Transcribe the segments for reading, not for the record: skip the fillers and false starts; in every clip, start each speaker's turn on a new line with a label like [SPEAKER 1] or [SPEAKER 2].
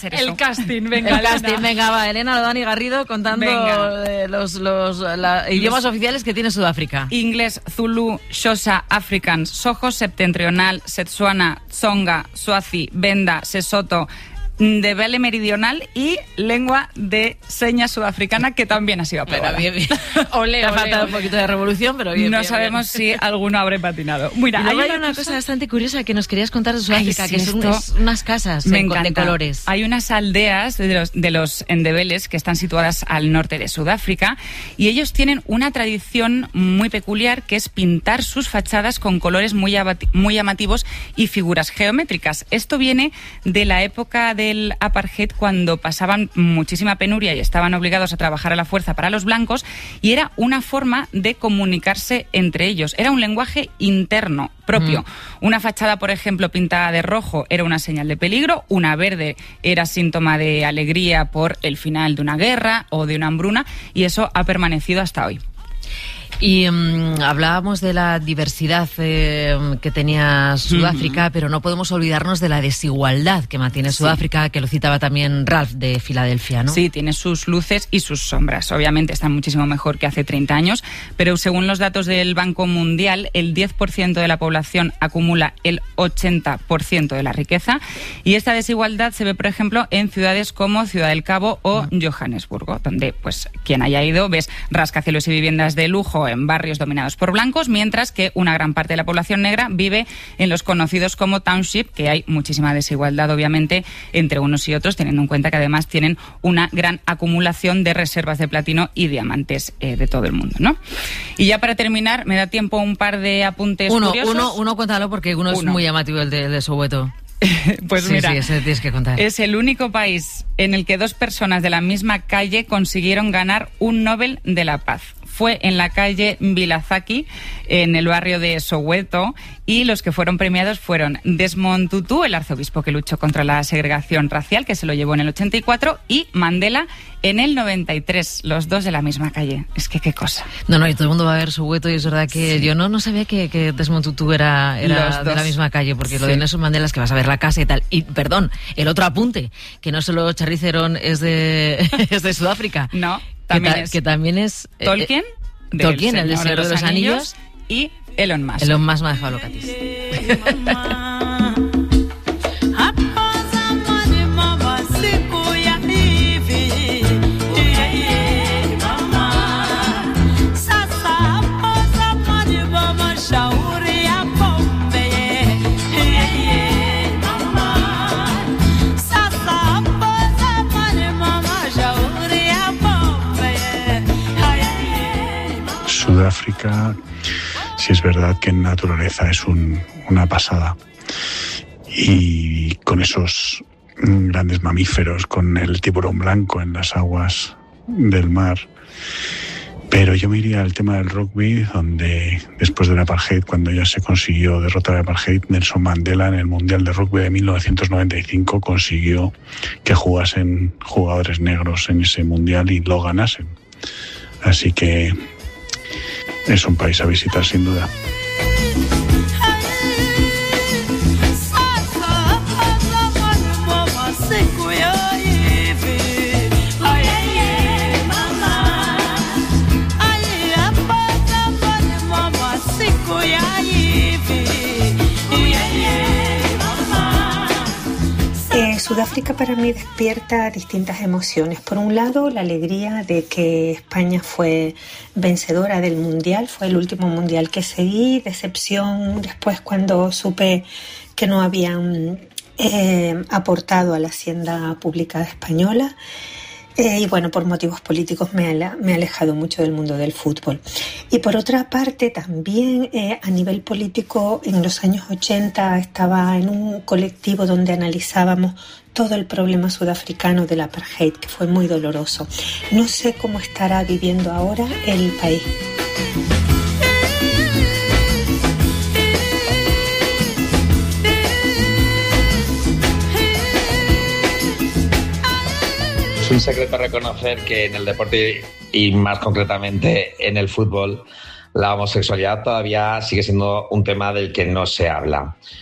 [SPEAKER 1] ser eso.
[SPEAKER 2] El casting, venga.
[SPEAKER 3] El casting, venga, va. Elena Dani Garrido contando los idiomas oficiales que tiene Sudáfrica.
[SPEAKER 1] Inglés, Zulu, Xhosa, Afrikaans, Sojos, Septentrional, Setsuana, Tsonga, Swazi, Venda, Sesotho, Ndebele meridional y lengua de señas sudafricana, que también ha sido aprobada.
[SPEAKER 3] Bien. Te ha faltado un poquito de revolución, pero bien.
[SPEAKER 1] No sabemos si alguno habrá patinado. Mira,
[SPEAKER 3] hay una cosa bastante curiosa que nos querías contar de Sudáfrica, que son unas casas de colores.
[SPEAKER 1] Hay unas aldeas de los Ndebeles que están situadas al norte de Sudáfrica, y ellos tienen una tradición muy peculiar, que es pintar sus fachadas con colores muy llamativos y figuras geométricas. Esto viene de la época del apartheid, cuando pasaban muchísima penuria y estaban obligados a trabajar a la fuerza para los blancos, y era una forma de comunicarse entre ellos. Era un lenguaje interno propio. Una fachada, por ejemplo, pintada de rojo era una señal de peligro, una verde era síntoma de alegría por el final de una guerra o de una hambruna, y eso ha permanecido hasta hoy.
[SPEAKER 3] Y hablábamos de la diversidad que tenía Sudáfrica, pero no podemos olvidarnos de la desigualdad que mantiene Sudáfrica, que lo citaba también Ralph de Filadelfia, ¿no?
[SPEAKER 1] Sí, tiene sus luces y sus sombras. Obviamente está muchísimo mejor que hace 30 años, pero según los datos del Banco Mundial, el 10% de la población acumula el 80% de la riqueza, y esta desigualdad se ve, por ejemplo, en ciudades como Ciudad del Cabo o Johannesburgo, donde, pues, quien haya ido, ves rascacielos y viviendas de lujo en barrios dominados por blancos, mientras que una gran parte de la población negra vive en los conocidos como township, que hay muchísima desigualdad, obviamente, entre unos y otros, teniendo en cuenta que además tienen una gran acumulación de reservas de platino y diamantes de todo el mundo, ¿no? Y ya para terminar, me da tiempo un par de apuntes curiosos.
[SPEAKER 3] Uno, cuéntalo, porque uno es muy llamativo, el de Soweto.
[SPEAKER 1] Pues mira,
[SPEAKER 3] sí, ese tienes que contar.
[SPEAKER 1] Es el único país en el que dos personas de la misma calle consiguieron ganar un Nobel de la Paz. Fue en la calle Vilazaki, en el barrio de Soweto, y los que fueron premiados fueron Desmond Tutu, el arzobispo que luchó contra la segregación racial, que se lo llevó en el 84, y Mandela en el 93, los dos de la misma calle. Es que qué cosa.
[SPEAKER 3] No, y todo el mundo va a ver Soweto, y es verdad que yo no sabía que Desmond Tutu era de la misma calle, porque lo de Nelson Mandela es que vas a ver la casa y tal. Y, perdón, el otro apunte, que no solo Charlize Theron es de Sudáfrica.
[SPEAKER 1] No.
[SPEAKER 3] Que también es
[SPEAKER 1] Tolkien,
[SPEAKER 3] el del Señor de los Anillos,
[SPEAKER 1] y Elon Musk.
[SPEAKER 3] Elon Musk me ha dejado locatis.
[SPEAKER 4] Sudáfrica, sí es verdad que en naturaleza es una pasada, y con esos grandes mamíferos, con el tiburón blanco en las aguas del mar. Pero yo me iría al tema del rugby, donde después del apartheid, cuando ya se consiguió derrotar el apartheid, Nelson Mandela en el Mundial de Rugby de 1995 consiguió que jugasen jugadores negros en ese Mundial y lo ganasen. Así que es un país a visitar sin duda.
[SPEAKER 5] Sudáfrica para mí despierta distintas emociones. Por un lado, la alegría de que España fue vencedora del Mundial, fue el último Mundial que seguí. Decepción después cuando supe que no habían aportado a la hacienda pública española. Y bueno, por motivos políticos me ha alejado mucho del mundo del fútbol. Y por otra parte, también a nivel político, en los años 80 estaba en un colectivo donde analizábamos todo el problema sudafricano del apartheid, que fue muy doloroso. No sé cómo estará viviendo ahora el país.
[SPEAKER 6] Es un secreto reconocer que en el deporte, y más concretamente en el fútbol, la homosexualidad todavía sigue siendo un tema del que no se habla.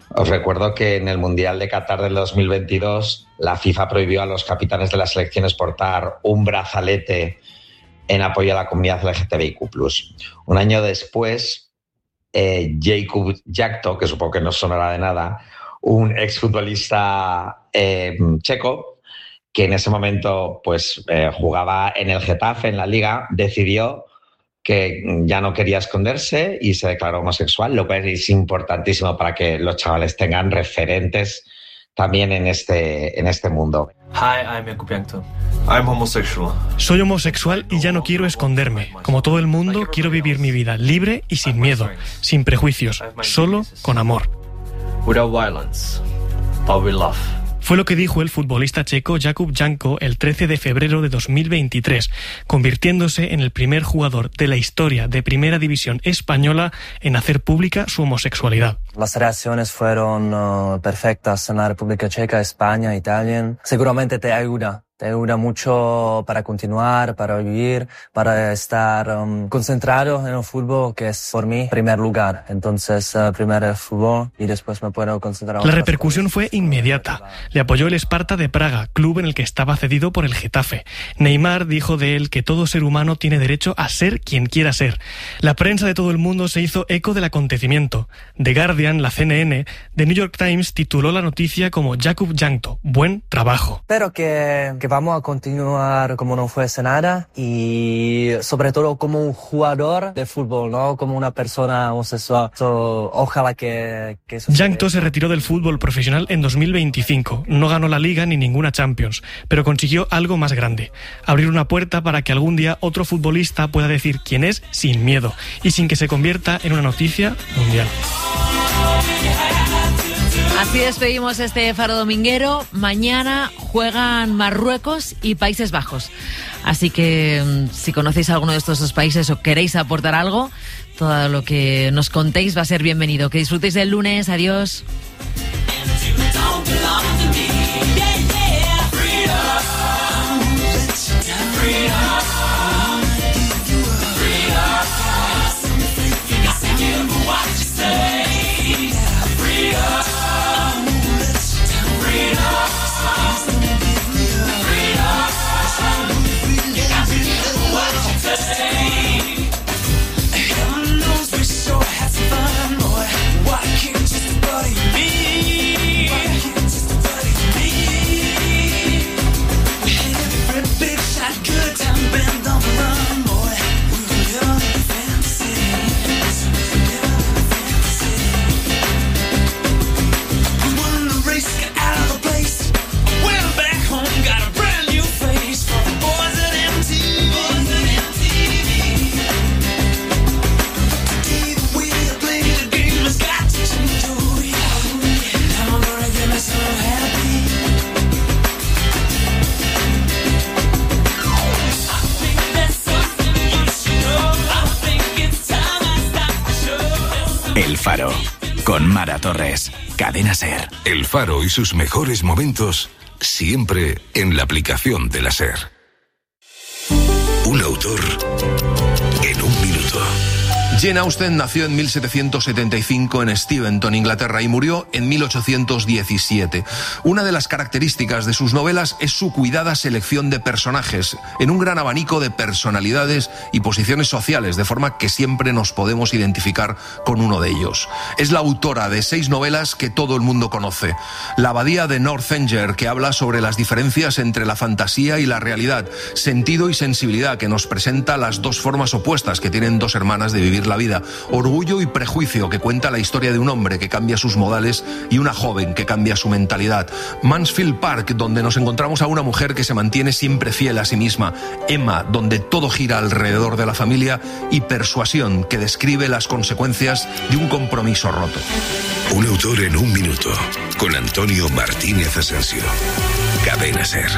[SPEAKER 6] Os recuerdo que en el Mundial de Qatar del 2022 la FIFA prohibió a los capitanes de las selecciones portar un brazalete en apoyo a la comunidad LGTBIQ+. Un año después, Jakub Jankto, que supongo que no sonará de nada, un exfutbolista checo, que en ese momento pues, jugaba en el Getafe, en la Liga, decidió que ya no quería esconderse y se declaró homosexual, lo cual es importantísimo para que los chavales tengan referentes también en este mundo.
[SPEAKER 2] Hi, I'm Jakub Jankto. I'm homosexual.
[SPEAKER 7] Soy homosexual y ya no quiero esconderme. Como todo el mundo, quiero vivir mi vida libre y sin miedo, sin prejuicios, solo con amor.
[SPEAKER 2] Without violence, but with love.
[SPEAKER 7] Fue lo que dijo el futbolista checo Jakub Jankto el 13 de febrero de 2023, convirtiéndose en el primer jugador de la historia de Primera División española en hacer pública su homosexualidad.
[SPEAKER 8] Las reacciones fueron perfectas en la República Checa, España, Italia. Seguramente te ayuda mucho para continuar, para vivir, para estar concentrado en el fútbol, que es por mí primer lugar. Entonces, primero el fútbol y después me puedo concentrar.
[SPEAKER 7] La repercusión fue inmediata. Le apoyó el Sparta de Praga, club en el que estaba cedido por el Getafe. Neymar dijo de él que todo ser humano tiene derecho a ser quien quiera ser. La prensa de todo el mundo se hizo eco del acontecimiento. The Guardian, la CNN, The New York Times tituló la noticia como Jakub Jankto, buen trabajo.
[SPEAKER 8] Espero que vamos a continuar como no fuese nada y sobre todo como un jugador de fútbol, no como una persona homosexual. Ojalá que
[SPEAKER 7] Jankto se retiró del fútbol profesional en 2025. No ganó la Liga ni ninguna Champions, pero consiguió algo más grande: abrir una puerta para que algún día otro futbolista pueda decir quién es sin miedo y sin que se convierta en una noticia mundial.
[SPEAKER 3] Así despedimos este Faro Dominguero. Mañana juegan Marruecos y Países Bajos. Así que si conocéis alguno de estos dos países o queréis aportar algo, todo lo que nos contéis va a ser bienvenido. Que disfrutéis del lunes. Adiós.
[SPEAKER 9] El Faro, con Mara Torres, Cadena SER.
[SPEAKER 10] El Faro y sus mejores momentos, siempre en la aplicación de la SER. Un autor en un minuto.
[SPEAKER 11] Jane Austen nació en 1775 en Steventon, Inglaterra, y murió en 1817. Una de las características de sus novelas es su cuidada selección de personajes, en un gran abanico de personalidades y posiciones sociales, de forma que siempre nos podemos identificar con uno de ellos. Es la autora de 6 novelas que todo el mundo conoce. La abadía de Northanger, que habla sobre las diferencias entre la fantasía y la realidad. Sentido y sensibilidad, que nos presenta las dos formas opuestas que tienen dos hermanas de vivir la vida. Orgullo y prejuicio, que cuenta la historia de un hombre que cambia sus modales y una joven que cambia su mentalidad. Mansfield Park, donde nos encontramos a una mujer que se mantiene siempre fiel a sí misma. Emma, donde todo gira alrededor de la familia. Y Persuasión, que describe las consecuencias de un compromiso roto.
[SPEAKER 10] Un autor en un minuto, con Antonio Martínez Asensio. Cadena SER.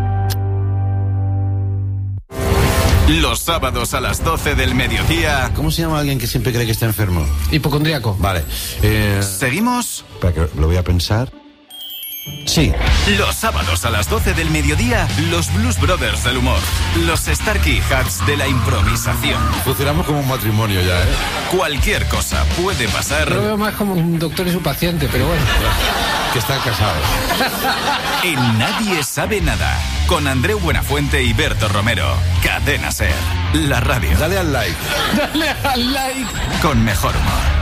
[SPEAKER 9] Los sábados a las 12 del mediodía.
[SPEAKER 12] ¿Cómo se llama alguien que siempre cree que está enfermo?
[SPEAKER 13] Hipocondríaco.
[SPEAKER 12] Vale.
[SPEAKER 9] ¿Seguimos?
[SPEAKER 12] Espera, que lo voy a pensar. Sí.
[SPEAKER 9] Los sábados a las 12 del mediodía, los Blues Brothers del humor. Los Starkey Hats de la improvisación.
[SPEAKER 12] Funcionamos como un matrimonio ya, ¿eh?
[SPEAKER 9] Cualquier cosa puede pasar.
[SPEAKER 13] Lo veo más como un doctor y su paciente, pero bueno.
[SPEAKER 12] Que están casados.
[SPEAKER 9] En Nadie Sabe Nada. Con Andreu Buenafuente y Berto Romero. Cadena SER. La radio.
[SPEAKER 12] Dale al like.
[SPEAKER 13] Dale al like.
[SPEAKER 9] Con mejor humor.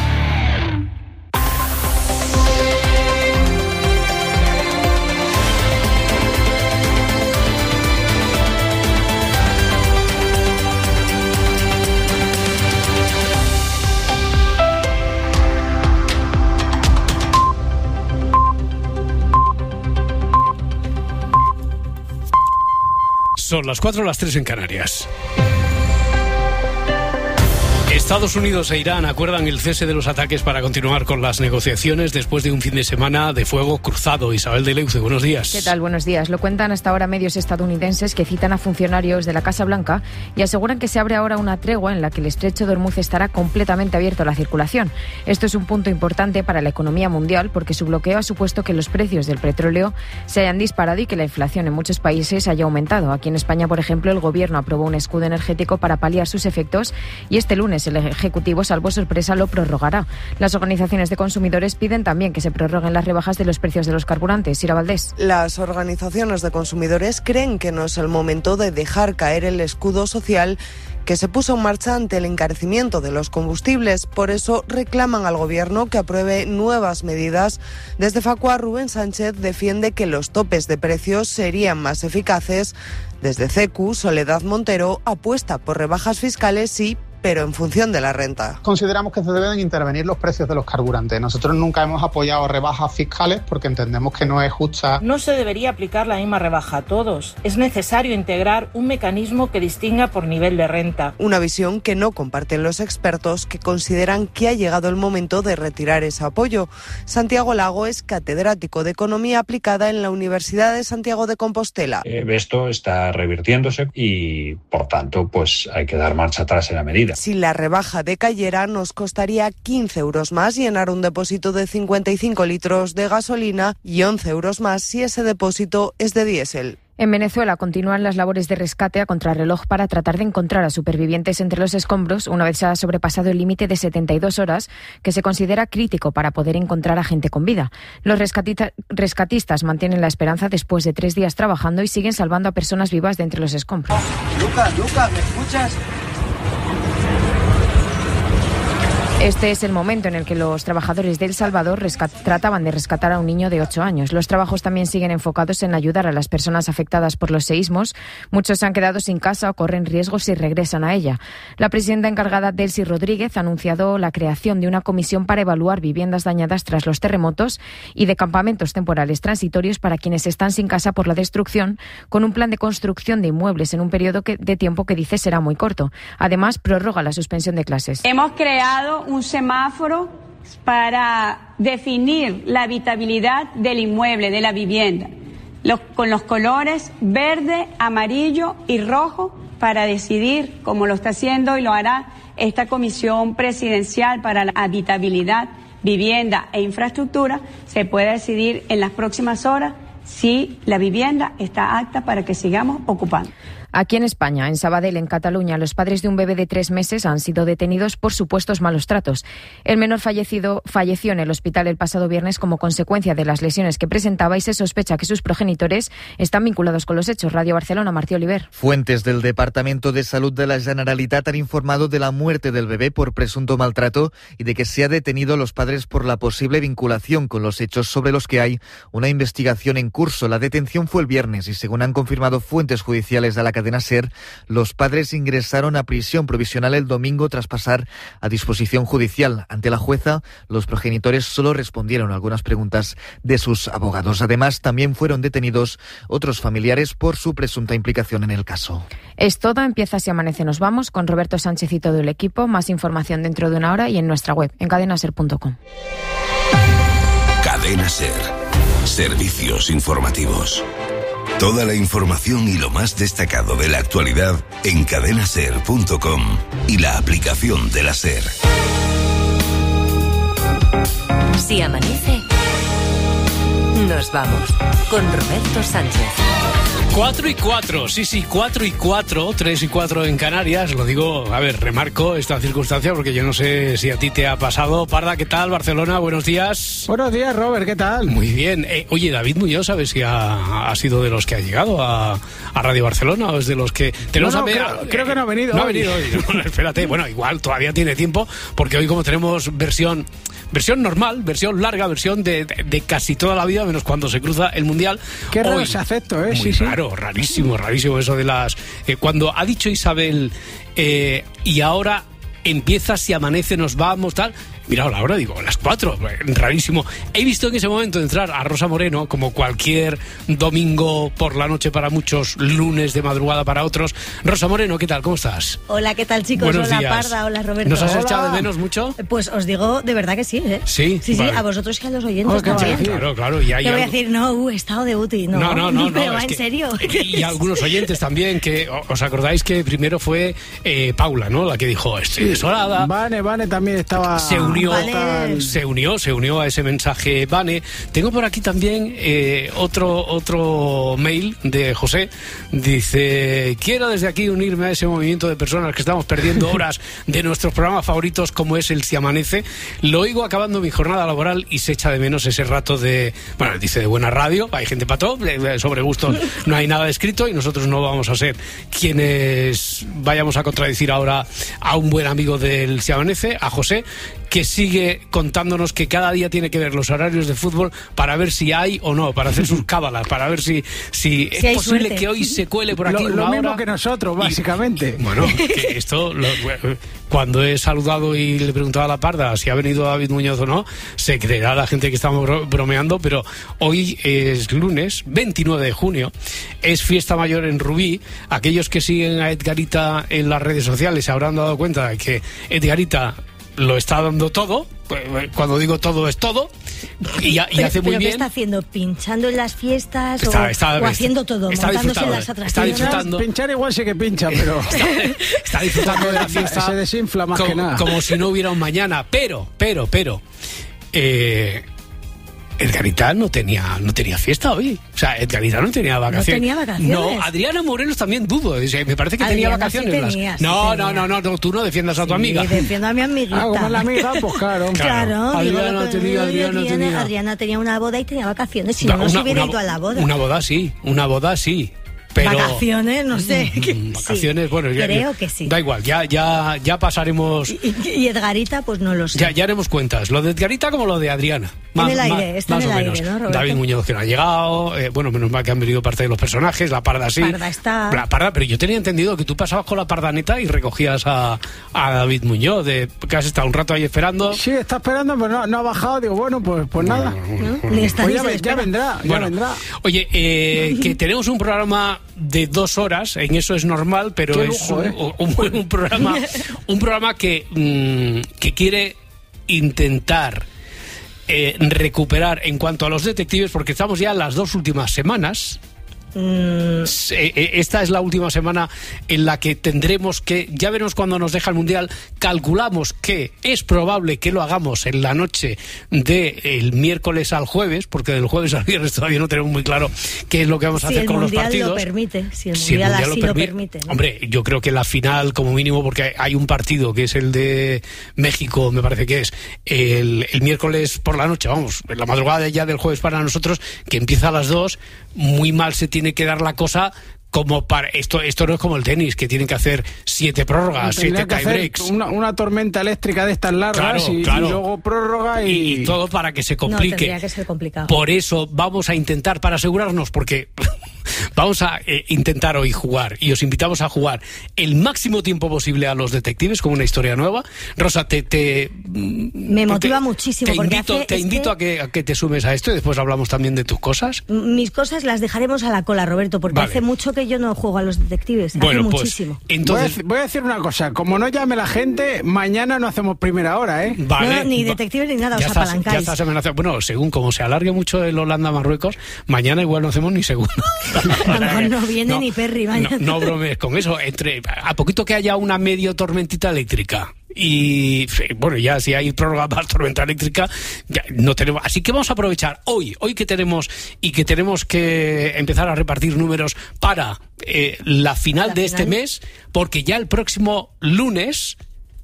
[SPEAKER 13] Son las 4, las 3 en Canarias. Estados Unidos e Irán acuerdan el cese de los ataques para continuar con las negociaciones después de un fin de semana de fuego cruzado. Isabel de Leuce, buenos días.
[SPEAKER 14] ¿Qué tal? Buenos días. Lo cuentan hasta ahora medios estadounidenses que citan a funcionarios de la Casa Blanca y aseguran que se abre ahora una tregua en la que el estrecho de Hormuz estará completamente abierto a la circulación. Esto es un punto importante para la economía mundial porque su bloqueo ha supuesto que los precios del petróleo se hayan disparado y que la inflación en muchos países haya aumentado. Aquí en España, por ejemplo, el Gobierno aprobó un escudo energético para paliar sus efectos y este lunes el Ejecutivo, salvo sorpresa, lo prorrogará. Las organizaciones de consumidores piden también que se prorroguen las rebajas de los precios de los carburantes. Sira Valdés.
[SPEAKER 15] Las organizaciones de consumidores creen que no es el momento de dejar caer el escudo social que se puso en marcha ante el encarecimiento de los combustibles. Por eso reclaman al Gobierno que apruebe nuevas medidas. Desde Facua, Rubén Sánchez defiende que los topes de precios serían más eficaces. Desde CECU, Soledad Montero apuesta por rebajas fiscales, sí, pero en función de la renta.
[SPEAKER 16] Consideramos que se deben intervenir los precios de los carburantes. Nosotros nunca hemos apoyado rebajas fiscales porque entendemos que no es justa.
[SPEAKER 17] No se debería aplicar la misma rebaja a todos. Es necesario integrar un mecanismo que distinga por nivel de renta.
[SPEAKER 15] Una visión que no comparten los expertos, que consideran que ha llegado el momento de retirar ese apoyo. Santiago Lago es catedrático de Economía Aplicada en la Universidad de Santiago de Compostela.
[SPEAKER 18] Esto está revirtiéndose y, por tanto, pues hay que dar marcha atrás en la medida.
[SPEAKER 15] Si la rebaja decayera, nos costaría 15 euros más llenar un depósito de 55 litros de gasolina y 11 euros más si ese depósito es de diésel.
[SPEAKER 14] En Venezuela continúan las labores de rescate a contrarreloj para tratar de encontrar a supervivientes entre los escombros una vez se ha sobrepasado el límite de 72 horas que se considera crítico para poder encontrar a gente con vida. Los rescatistas mantienen la esperanza después de 3 días trabajando y siguen salvando a personas vivas de entre los escombros.
[SPEAKER 19] Lucas, ¿me escuchas?
[SPEAKER 14] Este es el momento en el que los trabajadores de El Salvador trataban de rescatar a un niño de 8 años. Los trabajos también siguen enfocados en ayudar a las personas afectadas por los seísmos. Muchos se han quedado sin casa o corren riesgos si regresan a ella. La presidenta encargada, Delcy Rodríguez, ha anunciado la creación de una comisión para evaluar viviendas dañadas tras los terremotos y de campamentos temporales transitorios para quienes están sin casa por la destrucción, con un plan de construcción de inmuebles en un periodo de tiempo que dice será muy corto. Además, prorroga la suspensión de clases.
[SPEAKER 20] Hemos creado un semáforo para definir la habitabilidad del inmueble, de la vivienda, con los colores verde, amarillo y rojo para decidir, como lo está haciendo y lo hará esta Comisión Presidencial para la Habitabilidad, Vivienda e Infraestructura, se puede decidir en las próximas horas si la vivienda está apta para que sigamos ocupando.
[SPEAKER 14] Aquí en España, en Sabadell, en Cataluña, los padres de un bebé de 3 meses han sido detenidos por supuestos malos tratos. El menor falleció en el hospital el pasado viernes como consecuencia de las lesiones que presentaba y se sospecha que sus progenitores están vinculados con los hechos. Radio Barcelona, Martí Oliver.
[SPEAKER 21] Fuentes del Departamento de Salud de la Generalitat han informado de la muerte del bebé por presunto maltrato y de que se ha detenido a los padres por la posible vinculación con los hechos sobre los que hay una investigación en curso. La detención fue el viernes y, según han confirmado fuentes judiciales de la cadena SER, los padres ingresaron a prisión provisional el domingo tras pasar a disposición judicial. Ante la jueza, los progenitores solo respondieron a algunas preguntas de sus abogados. Además, también fueron detenidos otros familiares por su presunta implicación en el caso.
[SPEAKER 14] Es todo, empieza Si Amanece Nos Vamos, con Roberto Sánchez y todo el equipo. Más información dentro de una hora y en nuestra web, en cadenaser.com.
[SPEAKER 10] Cadena SER. Servicios informativos. Toda la información y lo más destacado de la actualidad en cadenaser.com y la aplicación de la SER.
[SPEAKER 22] Si amanece,
[SPEAKER 1] Nos vamos con Roberto Sánchez.
[SPEAKER 13] 4:04, sí, 4:04, 3:04 en Canarias. Lo digo, a ver, remarco esta circunstancia porque yo no sé si a ti te ha pasado. Parda, ¿qué tal? Barcelona, buenos días.
[SPEAKER 22] Buenos días, Robert, ¿qué tal?
[SPEAKER 13] Muy bien. Oye, David Muñoz, ¿sabes si ha sido de los que ha llegado a Radio Barcelona o es de los que...
[SPEAKER 22] creo que no ha venido
[SPEAKER 13] hoy.
[SPEAKER 22] No ha venido hoy.
[SPEAKER 13] No, espérate, bueno, igual todavía tiene tiempo porque hoy como tenemos versión normal, versión larga, versión de casi toda la vida, menos cuando se cruza el Mundial.
[SPEAKER 22] Qué raro ese aspecto, ¿eh?
[SPEAKER 13] Muy raro, rarísimo eso de las... cuando ha dicho Isabel, y ahora empieza, si amanece, nos vamos, tal... Mira, la hora, digo, a las 4, rarísimo. He visto en ese momento entrar a Rosa Moreno, como cualquier domingo por la noche para muchos, lunes de madrugada para otros. Rosa Moreno, ¿qué tal? ¿Cómo estás?
[SPEAKER 23] Hola, ¿qué tal, chicos?
[SPEAKER 13] Buenos
[SPEAKER 23] hola,
[SPEAKER 13] días.
[SPEAKER 23] Parda, hola, Roberto.
[SPEAKER 13] ¿Nos has
[SPEAKER 23] Hola.
[SPEAKER 13] echado de menos mucho?
[SPEAKER 23] Pues os digo, de verdad que sí, ¿eh?
[SPEAKER 13] Sí,
[SPEAKER 23] vale. A vosotros y a los oyentes también.
[SPEAKER 13] Claro. Y hay
[SPEAKER 23] te voy a decir, he estado de UTI. No, pero va en serio.
[SPEAKER 13] Y algunos oyentes también, que os acordáis que primero fue Paula, ¿no? La que dijo, estoy desolada.
[SPEAKER 22] Vane también estaba...
[SPEAKER 13] Se unió a ese mensaje Vane. Tengo por aquí también otro mail de José. Dice, quiero desde aquí unirme a ese movimiento de personas que estamos perdiendo horas de nuestros programas favoritos como es el Si Amanece. Lo oigo acabando mi jornada laboral y se echa de menos ese rato de, bueno, dice de buena radio, hay gente para todo, sobre gustos no hay nada escrito y nosotros no vamos a ser quienes vayamos a contradecir ahora a un buen amigo del Si Amanece, a José, que sigue contándonos que cada día tiene que ver los horarios de fútbol para ver si hay o no, para hacer sus cábalas, para ver si es posible que hoy se cuele por aquí
[SPEAKER 22] lo mismo que nosotros, básicamente.
[SPEAKER 13] Bueno, que esto, cuando he saludado y le preguntaba a la Parda si ha venido David Muñoz o no, se creerá la gente que estamos bromeando, pero hoy es lunes, 29 de junio, es fiesta mayor en Rubí. Aquellos que siguen a Edgarita en las redes sociales se habrán dado cuenta de que Edgarita lo está dando todo. Cuando digo todo es todo y hace muy bien.
[SPEAKER 23] ¿Qué está haciendo? ¿Pinchando en las fiestas o haciendo todo? Montándose en las atracciones.
[SPEAKER 13] Está disfrutando.
[SPEAKER 22] Pinchar igual sí que pincha, pero
[SPEAKER 13] está disfrutando de la fiesta.
[SPEAKER 22] Se desinfla más que nada.
[SPEAKER 13] Como si no hubiera un mañana. Pero Edgarita no tenía fiesta hoy. O sea, Edgarita no tenía vacaciones.
[SPEAKER 23] No tenía vacaciones.
[SPEAKER 13] No, Adriana Morelos también dudo. Me parece que tenía vacaciones. No, tú no defiendas a tu amiga.
[SPEAKER 23] Defiendo a mi amiguita.
[SPEAKER 22] Como la amiga, pues claro.
[SPEAKER 23] Adriana tenía una boda y tenía vacaciones. Si no se hubiera ido a la boda.
[SPEAKER 13] Una boda sí. Pero,
[SPEAKER 23] vacaciones, no sé.
[SPEAKER 13] Vacaciones,
[SPEAKER 23] sí,
[SPEAKER 13] bueno,
[SPEAKER 23] creo que sí.
[SPEAKER 13] Da igual, ya pasaremos.
[SPEAKER 23] Y Edgarita, pues no lo sé.
[SPEAKER 13] Ya haremos cuentas. Lo de Edgarita como lo de Adriana.
[SPEAKER 23] Está en el aire, ¿no, Roberto?
[SPEAKER 13] David Muñoz, que no ha llegado. Bueno, menos mal que han venido parte de los personajes. La Parda sí.
[SPEAKER 23] Parda está.
[SPEAKER 13] La Parda, pero yo tenía entendido que tú pasabas con la Pardaneta y recogías a David Muñoz. Que has estado un rato ahí esperando.
[SPEAKER 22] Sí, está esperando, pero no ha bajado. Digo, bueno, pues nada.
[SPEAKER 23] Ni está
[SPEAKER 22] pues ya vendrá.
[SPEAKER 13] Oye, que tenemos un programa de 2 horas, en eso es normal, pero
[SPEAKER 22] qué
[SPEAKER 13] es
[SPEAKER 22] lujo,
[SPEAKER 13] un programa que quiere intentar recuperar en cuanto a los detectives, porque estamos ya en las 2 últimas semanas. Esta es la última semana en la que tendremos que, ya veremos cuando nos deja el Mundial, calculamos que es probable que lo hagamos en la noche del miércoles al jueves, porque del jueves al viernes todavía no tenemos muy claro qué es lo que vamos a hacer con los partidos.
[SPEAKER 23] Si el Mundial así lo permite, ¿no?
[SPEAKER 13] Hombre, yo creo que la final como mínimo, porque hay un partido que es el de México, me parece que es el miércoles por la noche, vamos, en la madrugada ya del jueves para nosotros, que empieza a las 2, muy mal se tiene que dar la cosa como para esto no es como el tenis, que tienen que hacer 7 prórrogas, 7 tiebreaks,
[SPEAKER 22] una tormenta eléctrica de estas largas, y luego prórroga y
[SPEAKER 13] todo para que se complique.
[SPEAKER 23] No, tendría que ser complicado.
[SPEAKER 13] Por eso vamos a intentar, para asegurarnos, porque vamos a intentar hoy jugar, y os invitamos a jugar el máximo tiempo posible a los detectives con una historia nueva. Rosa,
[SPEAKER 23] me motiva muchísimo.
[SPEAKER 13] Te invito a que te sumes a esto y después hablamos también de tus cosas.
[SPEAKER 23] Mis cosas las dejaremos a la cola, Roberto, porque hace mucho que yo no juego a los detectives.
[SPEAKER 13] Bueno,
[SPEAKER 23] hace
[SPEAKER 13] pues
[SPEAKER 23] muchísimo.
[SPEAKER 13] Entonces
[SPEAKER 22] voy a decir una cosa, como no llame la gente, mañana no hacemos primera hora, ¿eh?
[SPEAKER 13] Vale.
[SPEAKER 23] No, ni detectives ni nada, os apalancáis.
[SPEAKER 13] Ya estás amenazado. Bueno, según como se alargue mucho el Holanda-Marruecos, mañana igual no hacemos ni segunda.
[SPEAKER 23] No viene ni Perry, mañana.
[SPEAKER 13] No bromees con eso. A poquito que haya una medio tormentita eléctrica y bueno, ya si hay prórroga más tormenta eléctrica, ya no tenemos. Así que vamos a aprovechar hoy que tenemos que empezar a repartir números para la final de este mes, porque ya el próximo lunes,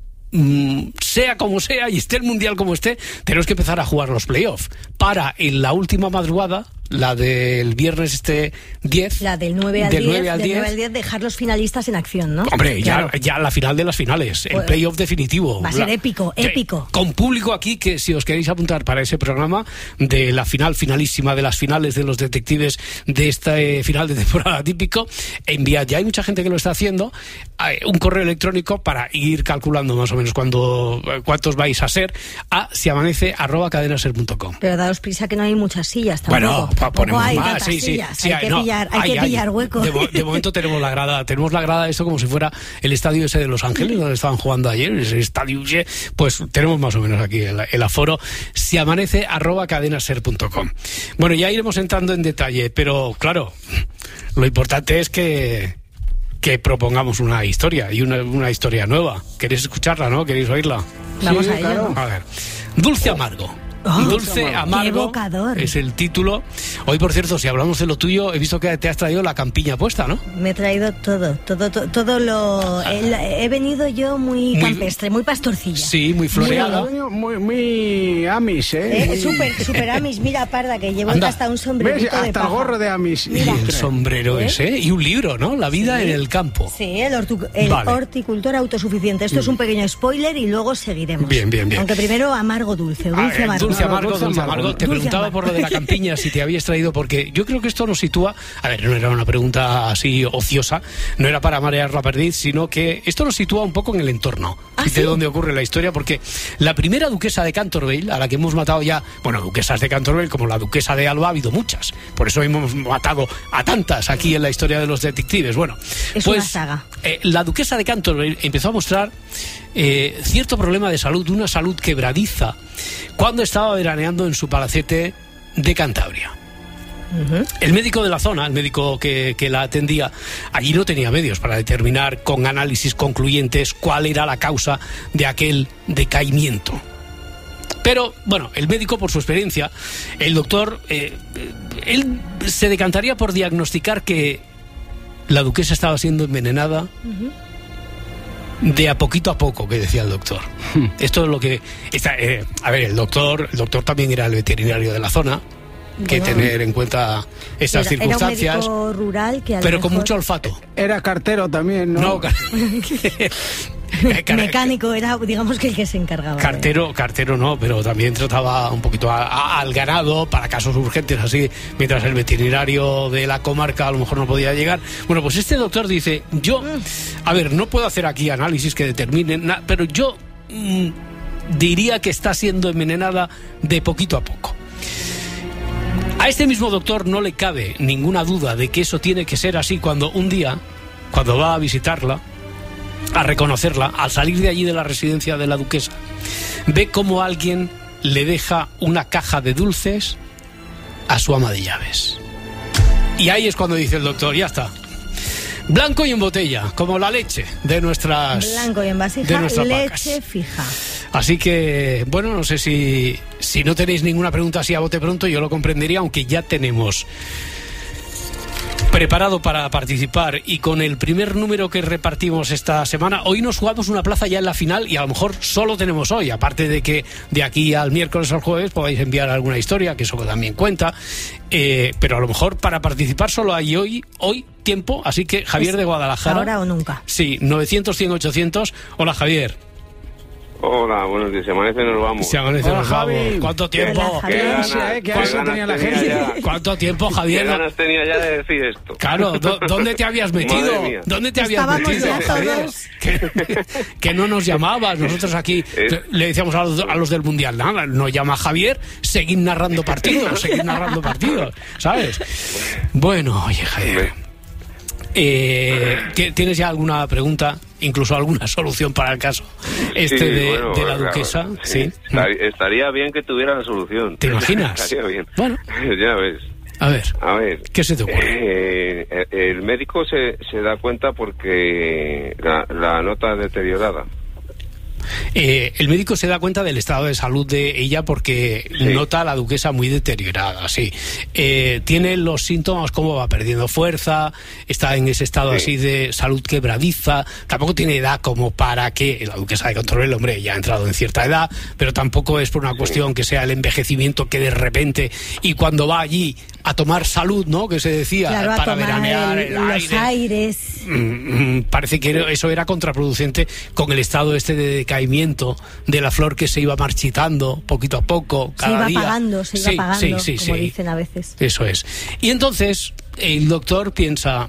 [SPEAKER 13] sea como sea y esté el Mundial como esté, tenemos que empezar a jugar los playoffs para en la última madrugada, la del viernes 10,
[SPEAKER 23] la del 9 al 10, dejar los finalistas en acción, ¿no?
[SPEAKER 13] Hombre,
[SPEAKER 23] claro.
[SPEAKER 13] ya la final de las finales, el playoff definitivo.
[SPEAKER 23] Va a ser épico.
[SPEAKER 13] Con público aquí, que si os queréis apuntar para ese programa de la finalísima de las finales de los detectives de este final de temporada típico, enviad, ya hay mucha gente que lo está haciendo, un correo electrónico para ir calculando más o menos cuántos vais a ser, a siamanece@cadenaser.com.
[SPEAKER 23] Pero daos prisa que no hay muchas sillas tampoco.
[SPEAKER 13] Bueno, ponemos
[SPEAKER 23] hay
[SPEAKER 13] más, sí,
[SPEAKER 23] hay que pillar hueco.
[SPEAKER 13] De momento tenemos la grada, esto como si fuera el estadio ese de Los Ángeles, donde estaban jugando ayer, ese estadio, pues tenemos más o menos aquí el aforo, siamanece@cadenaser.com. Bueno, ya iremos entrando en detalle, pero claro, lo importante es que propongamos una historia, y una historia nueva. ¿Queréis escucharla, no? ¿Queréis oírla?
[SPEAKER 23] Vamos a ello.
[SPEAKER 13] A ver. Dulce Amargo. Dulce Amargo.
[SPEAKER 23] Qué evocador.
[SPEAKER 13] Es el título. Hoy, por cierto, si hablamos de lo tuyo, he visto que te has traído la campiña puesta, ¿no?
[SPEAKER 23] Me he traído todo lo... he venido yo muy campestre, muy pastorcilla.
[SPEAKER 13] Sí, muy floreada.
[SPEAKER 22] Muy amis, ¿eh?
[SPEAKER 23] Super amis. Mira, Parda, que llevo hasta un sombrerito de paja.
[SPEAKER 22] Hasta el gorro de amis.
[SPEAKER 13] Y el sombrero ese. Y un libro, ¿no? La vida en el campo.
[SPEAKER 23] Sí, el horticultor autosuficiente. Esto es un pequeño spoiler y luego seguiremos.
[SPEAKER 13] Bien.
[SPEAKER 23] Aunque primero amargo dulce. Dulce amargo.
[SPEAKER 13] Dulce Amargo. Te preguntaba por lo de la campiña, si te habías traído, porque yo creo que esto nos sitúa. A ver, no era una pregunta así ociosa, no era para marear la perdiz, sino que esto nos sitúa un poco en el entorno de donde ocurre la historia, porque la primera duquesa de Canterville, a la que hemos matado ya, bueno, duquesas de Canterville, como la duquesa de Alba, ha habido muchas. Por eso hemos matado a tantas aquí en la historia de los detectives. Bueno,
[SPEAKER 23] es
[SPEAKER 13] pues
[SPEAKER 23] una saga.
[SPEAKER 13] La duquesa de Canterville empezó a mostrar cierto problema de salud, una salud quebradiza, cuando estaba veraneando en su palacete de Cantabria. El médico de la zona, el médico que la atendía, allí no tenía medios para determinar con análisis concluyentes cuál era la causa de aquel decaimiento. Pero, bueno, el médico, por su experiencia, el doctor, él se decantaría por diagnosticar que la duquesa estaba siendo envenenada de a poquito, que decía el doctor. Esto es lo que... a ver, el doctor también era el veterinario de la zona, que tener en cuenta esas circunstancias.
[SPEAKER 23] Era un médico rural que
[SPEAKER 13] pero con mucho olfato.
[SPEAKER 22] Era cartero también, ¿no?
[SPEAKER 13] No,
[SPEAKER 23] mecánico era, digamos, que el que se encargaba.
[SPEAKER 13] Cartero no, pero también trataba un poquito al ganado para casos urgentes, así, mientras el veterinario de la comarca a lo mejor no podía llegar. Bueno, pues este doctor dice, yo, a ver, no puedo hacer aquí análisis que determinen, pero yo diría que está siendo envenenada de poquito a poco. A este mismo doctor no le cabe ninguna duda de que eso tiene que ser así cuando un día, cuando va a visitarla, a reconocerla, al salir de allí de la residencia de la duquesa, ve cómo alguien le deja una caja de dulces a su ama de llaves. Y ahí es cuando dice el doctor, ya está. Blanco y en botella, como la leche de nuestras...
[SPEAKER 23] Blanco y en vasija, leche fija.
[SPEAKER 13] Así que, bueno, no sé si no tenéis ninguna pregunta así a bote pronto, yo lo comprendería, aunque ya tenemos preparado para participar, y con el primer número que repartimos esta semana, hoy nos jugamos una plaza ya en la final, y a lo mejor solo tenemos hoy, aparte de que de aquí al miércoles o al jueves podáis enviar alguna historia, que eso también cuenta, pero a lo mejor para participar solo hay hoy tiempo, así que Javier de Guadalajara.
[SPEAKER 23] Ahora o nunca.
[SPEAKER 13] Sí, 900-100-800. Hola, Javier.
[SPEAKER 4] Hola, buenos días. Se amanece, nos vamos.
[SPEAKER 13] Se amanece, nos vamos. ¿Cuánto tiempo?
[SPEAKER 4] ¿Qué ganas
[SPEAKER 13] tenía la gente? ¿Cuánto tiempo, Javier?
[SPEAKER 4] ¿Qué ganas tenía ya de decir esto?
[SPEAKER 13] Claro, ¿dónde te habías metido? ¿Dónde te habías metido, Javier? Que no nos llamabas. Nosotros aquí le decíamos a los del Mundial, nada, nos llama Javier, seguid narrando partidos, ¿sabes? Bueno, oye, Javier, ¿tienes ya alguna pregunta, incluso alguna solución para el caso de la duquesa?
[SPEAKER 4] Claro, sí. Estaría bien que tuviera la solución.
[SPEAKER 13] ¿Te imaginas?
[SPEAKER 4] Estaría bien.
[SPEAKER 13] Bueno,
[SPEAKER 4] ya ves.
[SPEAKER 13] A ver, ¿qué se te ocurre?
[SPEAKER 4] El médico se da cuenta porque la nota deteriorada.
[SPEAKER 13] El médico se da cuenta del estado de salud de ella porque nota a la duquesa muy deteriorada, tiene los síntomas como va perdiendo fuerza, está en ese estado así de salud quebradiza, tampoco tiene edad como para que la duquesa de Control, hombre, ya ha entrado en cierta edad, pero tampoco es por una cuestión que sea el envejecimiento que de repente, y cuando va allí a tomar salud, ¿no?, que se decía,
[SPEAKER 23] claro,
[SPEAKER 13] para veranear
[SPEAKER 23] los aires.
[SPEAKER 13] Parece que eso era contraproducente con el estado este de decaimiento de la flor que se iba marchitando poquito a poco, cada día.
[SPEAKER 23] Se iba apagando, como dicen a veces.
[SPEAKER 13] Eso es. Y entonces el doctor piensa...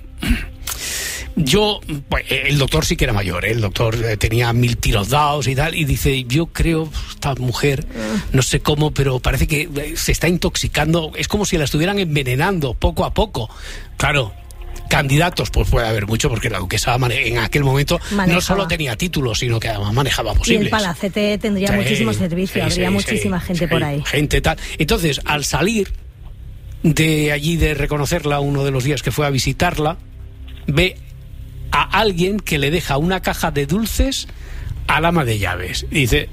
[SPEAKER 13] el doctor sí que era mayor, el doctor tenía 1000 tiros dados y tal, y dice, yo creo, esta mujer, no sé cómo, pero parece que se está intoxicando, es como si la estuvieran envenenando poco a poco. Claro, candidatos pues puede haber mucho, porque la duquesa en aquel momento no solo tenía títulos, sino que además manejaba posibles.
[SPEAKER 23] Y el palacete tendría muchísimo servicio, habría muchísima gente por ahí.
[SPEAKER 13] Gente tal. Entonces, al salir de allí, de reconocerla uno de los días que fue a visitarla, ve a alguien que le deja una caja de dulces al ama de llaves. Y dice,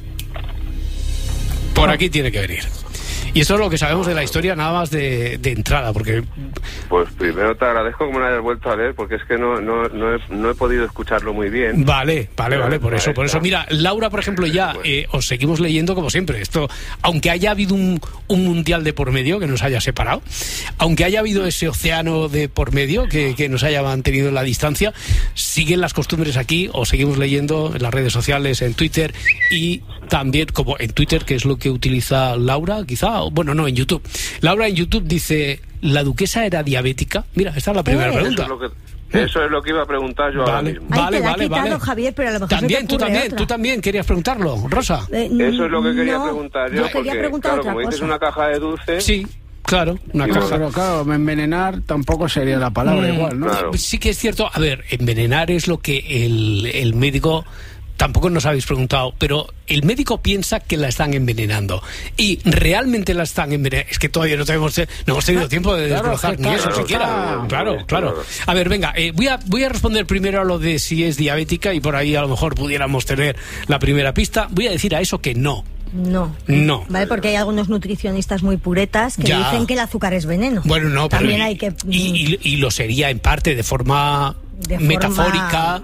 [SPEAKER 13] por aquí tiene que venir. Y eso es lo que sabemos de la historia, nada más de entrada, porque...
[SPEAKER 4] Pues primero te agradezco que me lo hayas vuelto a leer, porque es que no he podido escucharlo muy bien.
[SPEAKER 13] Vale, por eso. Mira, Laura, por ejemplo, ya os seguimos leyendo como siempre. Esto, aunque haya habido un mundial de por medio que nos haya separado, aunque haya habido ese océano de por medio que nos haya mantenido en la distancia, siguen las costumbres aquí, os seguimos leyendo en las redes sociales, en Twitter, y también como en Twitter, que es lo que utiliza Laura, quizá, bueno, no, en YouTube. Laura en YouTube dice, ¿la duquesa era diabética? Mira, esta es la primera pregunta.
[SPEAKER 4] Eso es lo que iba a preguntar yo ahora mismo.
[SPEAKER 23] Vale. Javier, pero a lo mejor
[SPEAKER 13] también, tú también querías preguntarlo, Rosa.
[SPEAKER 4] Eso es lo que quería preguntar yo, porque, claro, como dices una caja de dulces...
[SPEAKER 13] Sí. Claro, una caja.
[SPEAKER 22] Pero claro, envenenar tampoco sería la palabra igual, ¿no?
[SPEAKER 13] Claro. Sí que es cierto. A ver, envenenar es lo que el médico... Tampoco nos habéis preguntado, pero el médico piensa que la están envenenando. Y realmente la están envenenando. Es que todavía no hemos tenido tiempo de desbrozar ni eso siquiera. Claro. A ver, venga, voy a responder primero a lo de si es diabética, y por ahí a lo mejor pudiéramos tener la primera pista. Voy a decir a eso que no.
[SPEAKER 23] No. Vale, porque hay algunos nutricionistas muy puretas que dicen que el azúcar es veneno.
[SPEAKER 13] Bueno, no,
[SPEAKER 23] también
[SPEAKER 13] pero
[SPEAKER 23] hay que...
[SPEAKER 13] Y lo sería en parte de forma metafórica,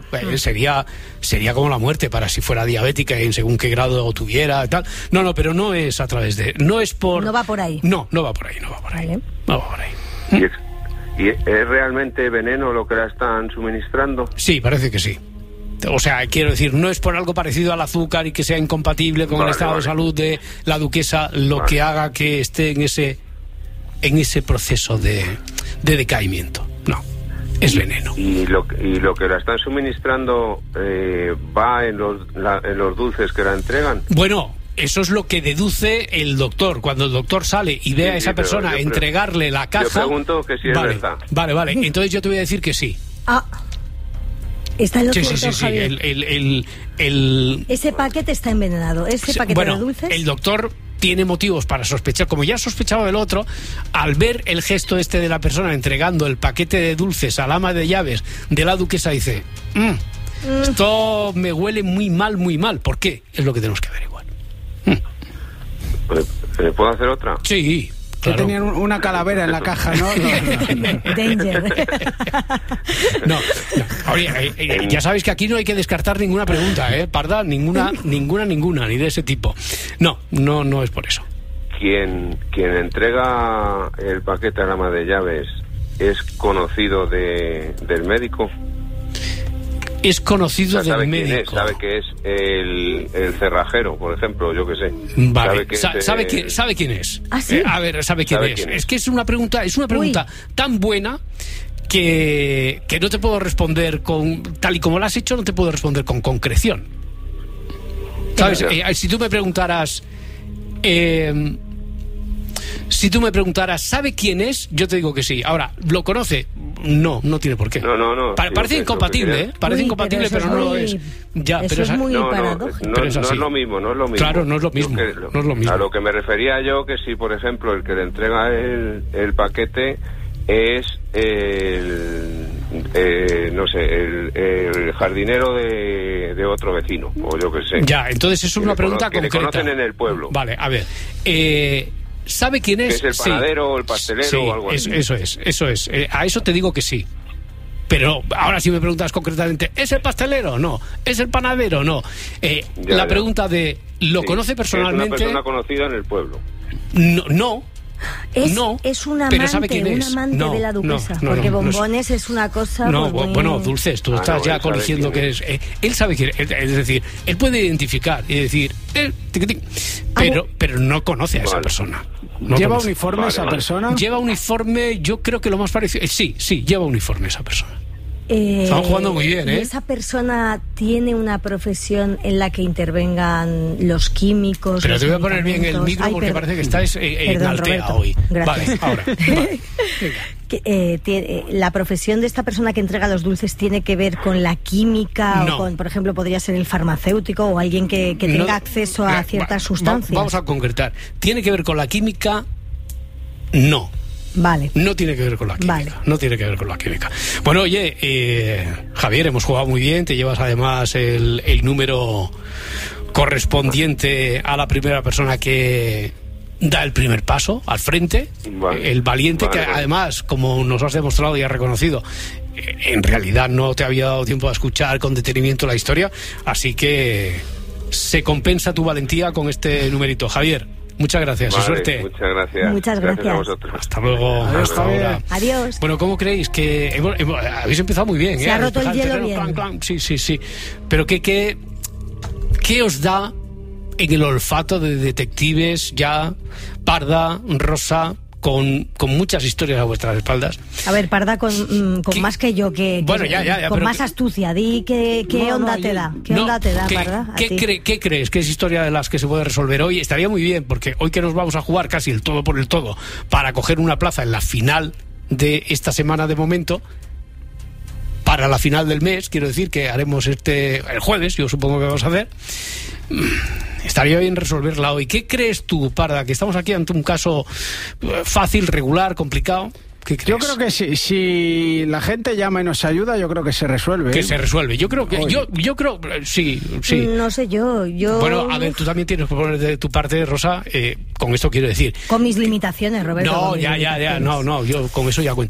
[SPEAKER 13] sería como la muerte para si fuera diabética y en según qué grado tuviera y tal. No, pero no es a través de... No es por...
[SPEAKER 23] No va por ahí.
[SPEAKER 13] No va por ahí.
[SPEAKER 23] Vale.
[SPEAKER 13] No va por ahí.
[SPEAKER 4] ¿Y es realmente veneno lo que la están suministrando?
[SPEAKER 13] Sí, parece que sí. O sea, quiero decir, no es por algo parecido al azúcar y que sea incompatible con el estado de salud de la duquesa lo que haga que esté en ese proceso de decaimiento. No, es veneno.
[SPEAKER 4] ¿Y lo que la están suministrando va en los dulces que la entregan?
[SPEAKER 13] Bueno, eso es lo que deduce el doctor. Cuando el doctor sale y ve a esa persona entregarle la caja...
[SPEAKER 4] Yo pregunto que si es verdad.
[SPEAKER 13] Vale. Entonces yo te voy a decir que sí.
[SPEAKER 23] Está en los
[SPEAKER 13] sí.
[SPEAKER 23] Ese paquete está envenenado. Ese paquete de dulces...
[SPEAKER 13] El doctor tiene motivos para sospechar, como ya sospechaba del otro, al ver el gesto de la persona entregando el paquete de dulces al ama de llaves de la duquesa, dice, esto me huele muy mal. ¿Por qué? Es lo que tenemos que averiguar.
[SPEAKER 4] ¿Puedo hacer otra?
[SPEAKER 13] Sí.
[SPEAKER 22] Claro. Que tenían una calavera en la caja, ¿no?
[SPEAKER 23] Danger.
[SPEAKER 13] No. Oye, ya sabéis que aquí no hay que descartar ninguna pregunta, Parda, ninguna, ni de ese tipo. No es por eso.
[SPEAKER 4] Quien entrega el paquete al ama de llaves es conocido del médico.
[SPEAKER 13] Es conocido del médico.
[SPEAKER 4] Sabe que es el cerrajero, por ejemplo, yo que sé.
[SPEAKER 13] Vale. ¿Sabe quién es?
[SPEAKER 23] ¿Ah, sí?
[SPEAKER 13] A ver, ¿sabe quién es? Es que es una pregunta tan buena que no te puedo responder tal y como la has hecho, no te puedo responder con concreción. ¿Sabes? Si tú me preguntaras... ¿sabe quién es? Yo te digo que sí. Ahora, ¿lo conoce? No tiene por qué.
[SPEAKER 4] No.
[SPEAKER 13] Parece incompatible, Parece incompatible, pero no lo es. Ya,
[SPEAKER 23] eso es muy paradójico.
[SPEAKER 4] No es lo mismo.
[SPEAKER 13] Claro, no es lo mismo.
[SPEAKER 4] A lo que me refería yo, que si, por ejemplo, el que le entrega el paquete es el no sé, el jardinero de otro vecino, o yo qué sé.
[SPEAKER 13] Ya, entonces eso es una pregunta concreta.
[SPEAKER 4] Que le conocen en el pueblo.
[SPEAKER 13] Vale, a ver. ¿Sabe quién es?
[SPEAKER 4] ¿Es el panadero o el pastelero o algo así? Eso
[SPEAKER 13] es. A eso te digo que sí. Pero ahora si me preguntas concretamente, ¿es el pastelero? No. ¿Es el panadero? No. La pregunta de, ¿lo conoce personalmente?
[SPEAKER 4] Es una persona conocida en el pueblo.
[SPEAKER 13] No.
[SPEAKER 23] Es un amante de la duquesa, porque bombones es una cosa...
[SPEAKER 13] No,
[SPEAKER 23] pues, muy...
[SPEAKER 13] bueno, dulces, tú estás ya coligiendo que es... él sabe quién es decir, él puede identificar y decir... pero no conoce a esa persona.
[SPEAKER 22] ¿Lleva uniforme esa persona?
[SPEAKER 13] Lleva uniforme, yo creo que lo más parecido... Sí, lleva uniforme esa persona. Están jugando muy bien, ¿eh?
[SPEAKER 23] ¿Y esa persona tiene una profesión en la que intervengan los químicos?
[SPEAKER 13] Pero te voy a poner bien el micro porque parece que estáis en Altea Roberto, hoy.
[SPEAKER 23] Gracias.
[SPEAKER 13] Vale, ahora.
[SPEAKER 23] ¿La profesión de esta persona que entrega los dulces tiene que ver con la química? No. O con, por ejemplo, podría ser el farmacéutico o alguien que tenga acceso a ciertas sustancias.
[SPEAKER 13] Vamos a concretar. ¿Tiene que ver con la química? No.
[SPEAKER 23] Vale.
[SPEAKER 13] No tiene que ver con la química. Vale. No tiene que ver con la química. Bueno, oye, Javier, hemos jugado muy bien. Te llevas además el número correspondiente a la primera persona que da el primer paso al frente. Vale. El valiente, que además, como nos has demostrado y has reconocido, en realidad no te había dado tiempo a escuchar con detenimiento la historia. Así que se compensa tu valentía con este numerito. Javier, muchas gracias, y suerte.
[SPEAKER 4] Muchas gracias.
[SPEAKER 23] Muchas gracias.
[SPEAKER 4] A vosotros.
[SPEAKER 13] Hasta luego.
[SPEAKER 23] Adiós.
[SPEAKER 13] Bueno, ¿cómo creéis que habéis empezado muy bien?
[SPEAKER 23] Se ha roto el hielo bien.
[SPEAKER 13] Clan. Sí. Pero ¿qué os da en el olfato de detectives ya, Parda, Rosa, con muchas historias a vuestras espaldas?
[SPEAKER 23] A ver, Parda, con más que yo, bueno, ya, con más astucia. Di qué onda te da. ¿Qué onda te da, Parda?
[SPEAKER 13] ¿Qué crees que es historia de las que se puede resolver hoy? Estaría muy bien, porque hoy que nos vamos a jugar casi el todo por el todo para coger una plaza en la final de esta semana de momento, para la final del mes, quiero decir que haremos el jueves, yo supongo que vamos a hacer. Estaría bien resolverla hoy. ¿Qué crees tú, Parda? Que estamos aquí ante un caso fácil, regular, complicado. ¿Qué crees?
[SPEAKER 22] Yo creo que si la gente llama y nos ayuda, yo creo que se resuelve.
[SPEAKER 13] Que se resuelve. Yo creo que yo creo sí.
[SPEAKER 23] No sé yo.
[SPEAKER 13] Bueno, a ver, tú también tienes que poner de tu parte, Rosa. Con esto quiero decir.
[SPEAKER 23] Con mis limitaciones, Roberto.
[SPEAKER 13] No, ya. No, yo con eso ya cuento.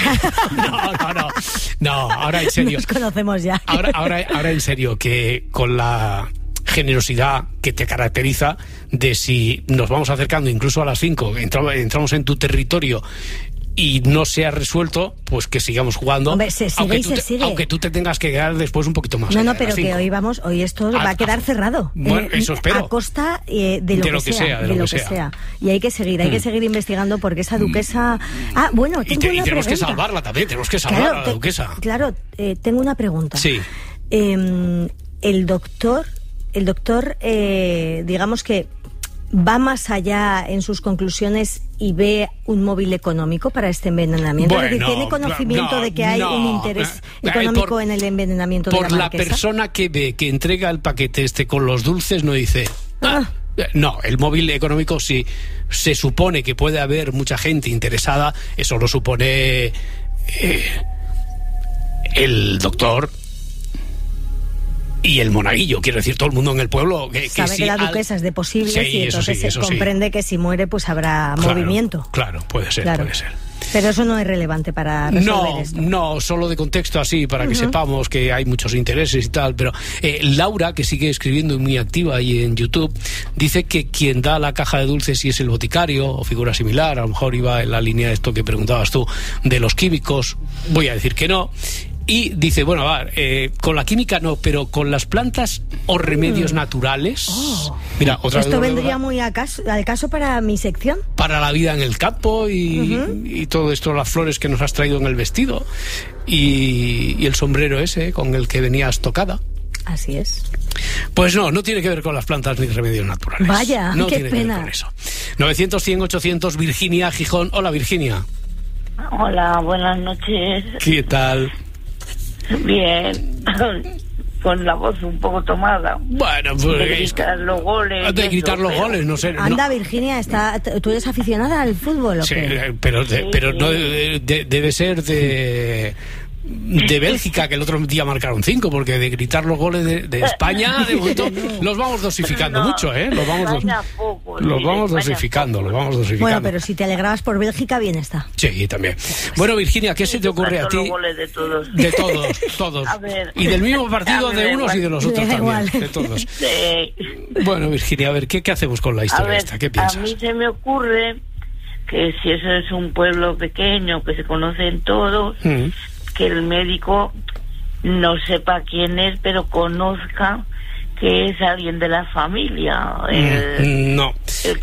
[SPEAKER 13] No, ahora en serio.
[SPEAKER 23] Nos conocemos ya.
[SPEAKER 13] Ahora en serio, que con la generosidad que te caracteriza, de si nos vamos acercando incluso a las 5, entramos en tu territorio y no se ha resuelto, pues que sigamos jugando.
[SPEAKER 23] Hombre,
[SPEAKER 13] aunque tú te tengas que quedar después un poquito más.
[SPEAKER 23] No, pero que hoy esto va a quedar cerrado.
[SPEAKER 13] Bueno, eso espero.
[SPEAKER 23] A costa de lo que sea. Y hay que seguir investigando, porque esa duquesa... bueno,
[SPEAKER 13] tenemos que salvarla también, tenemos que salvar a la duquesa.
[SPEAKER 23] Claro, tengo una pregunta.
[SPEAKER 13] Sí.
[SPEAKER 23] El doctor, digamos que va más allá en sus conclusiones y ve un móvil económico para este envenenamiento.
[SPEAKER 13] Bueno,
[SPEAKER 23] es decir, ¿tiene conocimiento de que hay un interés económico en el envenenamiento de la marquesa?
[SPEAKER 13] Por la persona que ve, que entrega el paquete con los dulces, no dice... No, el móvil económico, sí, se supone que puede haber mucha gente interesada, eso lo supone el doctor y el monaguillo, quiero decir, todo el mundo en el pueblo
[SPEAKER 23] sabe que la duquesa es de posibles, y entonces se comprende que si muere pues habrá movimiento.
[SPEAKER 13] Claro, puede ser.
[SPEAKER 23] Pero eso no es relevante para resolver esto.
[SPEAKER 13] No, solo de contexto así, para que sepamos que hay muchos intereses y tal. Pero Laura, que sigue escribiendo muy activa ahí en YouTube, dice que quien da la caja de dulces, si es el boticario o figura similar, a lo mejor iba en la línea de esto que preguntabas tú, de los químicos. Voy a decir que no. Y dice, bueno, con la química no, pero con las plantas o remedios naturales. Mira,
[SPEAKER 23] esto vendría muy al caso para mi sección.
[SPEAKER 13] Para la vida en el campo y todo esto, las flores que nos has traído en el vestido y el sombrero ese con el que venías tocada.
[SPEAKER 23] Así es.
[SPEAKER 13] Pues no tiene que ver con las plantas ni remedios naturales.
[SPEAKER 23] Vaya,
[SPEAKER 13] no
[SPEAKER 23] qué
[SPEAKER 13] tiene
[SPEAKER 23] pena.
[SPEAKER 13] Que ver con eso. 900, 100, 800, Virginia, Gijón. Hola, Virginia.
[SPEAKER 2] Hola, buenas noches.
[SPEAKER 13] ¿Qué tal?
[SPEAKER 2] Bien, con la voz un poco tomada.
[SPEAKER 13] Bueno, pues
[SPEAKER 2] de gritar los goles.
[SPEAKER 13] De gritar los goles, no sé.
[SPEAKER 23] Anda, Virginia, ¿tú eres aficionada al fútbol o
[SPEAKER 13] sí,
[SPEAKER 23] qué?
[SPEAKER 13] pero no debe ser de de Bélgica, que el otro día marcaron 5, porque de gritar los goles de España, de momento, los vamos dosificando mucho, ¿eh? Los vamos dosificando.
[SPEAKER 23] Bueno, pero si te alegrabas por Bélgica, bien está.
[SPEAKER 13] Sí, también. Bueno, Virginia, ¿qué se te ocurre a ti?
[SPEAKER 2] Los goles de todos.
[SPEAKER 13] De todos.
[SPEAKER 2] A ver,
[SPEAKER 13] y del mismo partido de unos y de los otros también, de todos.
[SPEAKER 2] Sí.
[SPEAKER 13] Bueno, Virginia, a ver, ¿qué hacemos con la historia esta? ¿Qué piensas?
[SPEAKER 2] A mí se me ocurre que si eso es un pueblo pequeño, que se conocen todos, que el médico no sepa quién es, pero conozca que es alguien de la familia.
[SPEAKER 13] No.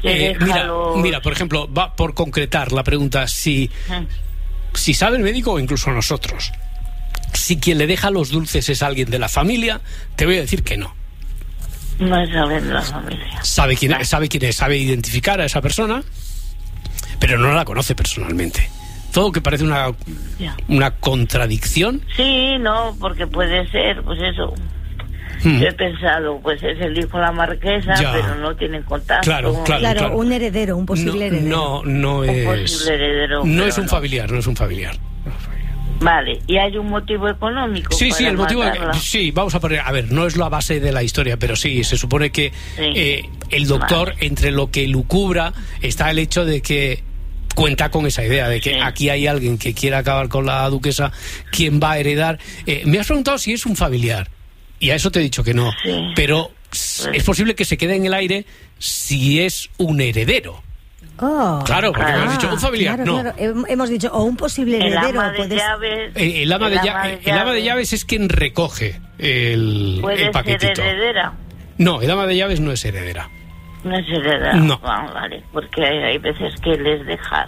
[SPEAKER 13] Mira, por ejemplo, va por concretar la pregunta, si sabe el médico o incluso nosotros, si quien le deja los dulces es alguien de la familia, te voy a decir que no.
[SPEAKER 2] No es alguien de la familia.
[SPEAKER 13] Sabe quién es, sabe identificar a esa persona, pero no la conoce personalmente. Todo que parece una contradicción.
[SPEAKER 2] Sí, no, porque puede ser, pues eso. Yo he pensado, pues es el hijo de la marquesa, pero no tienen contacto.
[SPEAKER 23] Claro, un heredero, un posible heredero.
[SPEAKER 13] No es.
[SPEAKER 2] Un posible heredero.
[SPEAKER 13] No es un familiar, no es un familiar.
[SPEAKER 2] Vale, ¿y hay un motivo económico?
[SPEAKER 13] Sí, el motivo. Sí, vamos a poner. A ver, no es la base de la historia, pero sí, se supone que el doctor, entre lo que lucubra, está el hecho de que cuenta con esa idea de que aquí hay alguien que quiere acabar con la duquesa, ¿quién va a heredar? Me has preguntado si es un familiar, y a eso te he dicho que no, pero es posible que se quede en el aire si es un heredero. Claro, porque me has dicho un familiar,
[SPEAKER 23] claro. Hemos dicho, o un posible heredero.
[SPEAKER 13] El ama de llaves es quien recoge el paquetito.
[SPEAKER 2] ¿Ser heredera?
[SPEAKER 13] No, el ama de llaves no es heredera.
[SPEAKER 2] No es heredera.
[SPEAKER 13] No.
[SPEAKER 2] Vale, porque hay veces que les dejan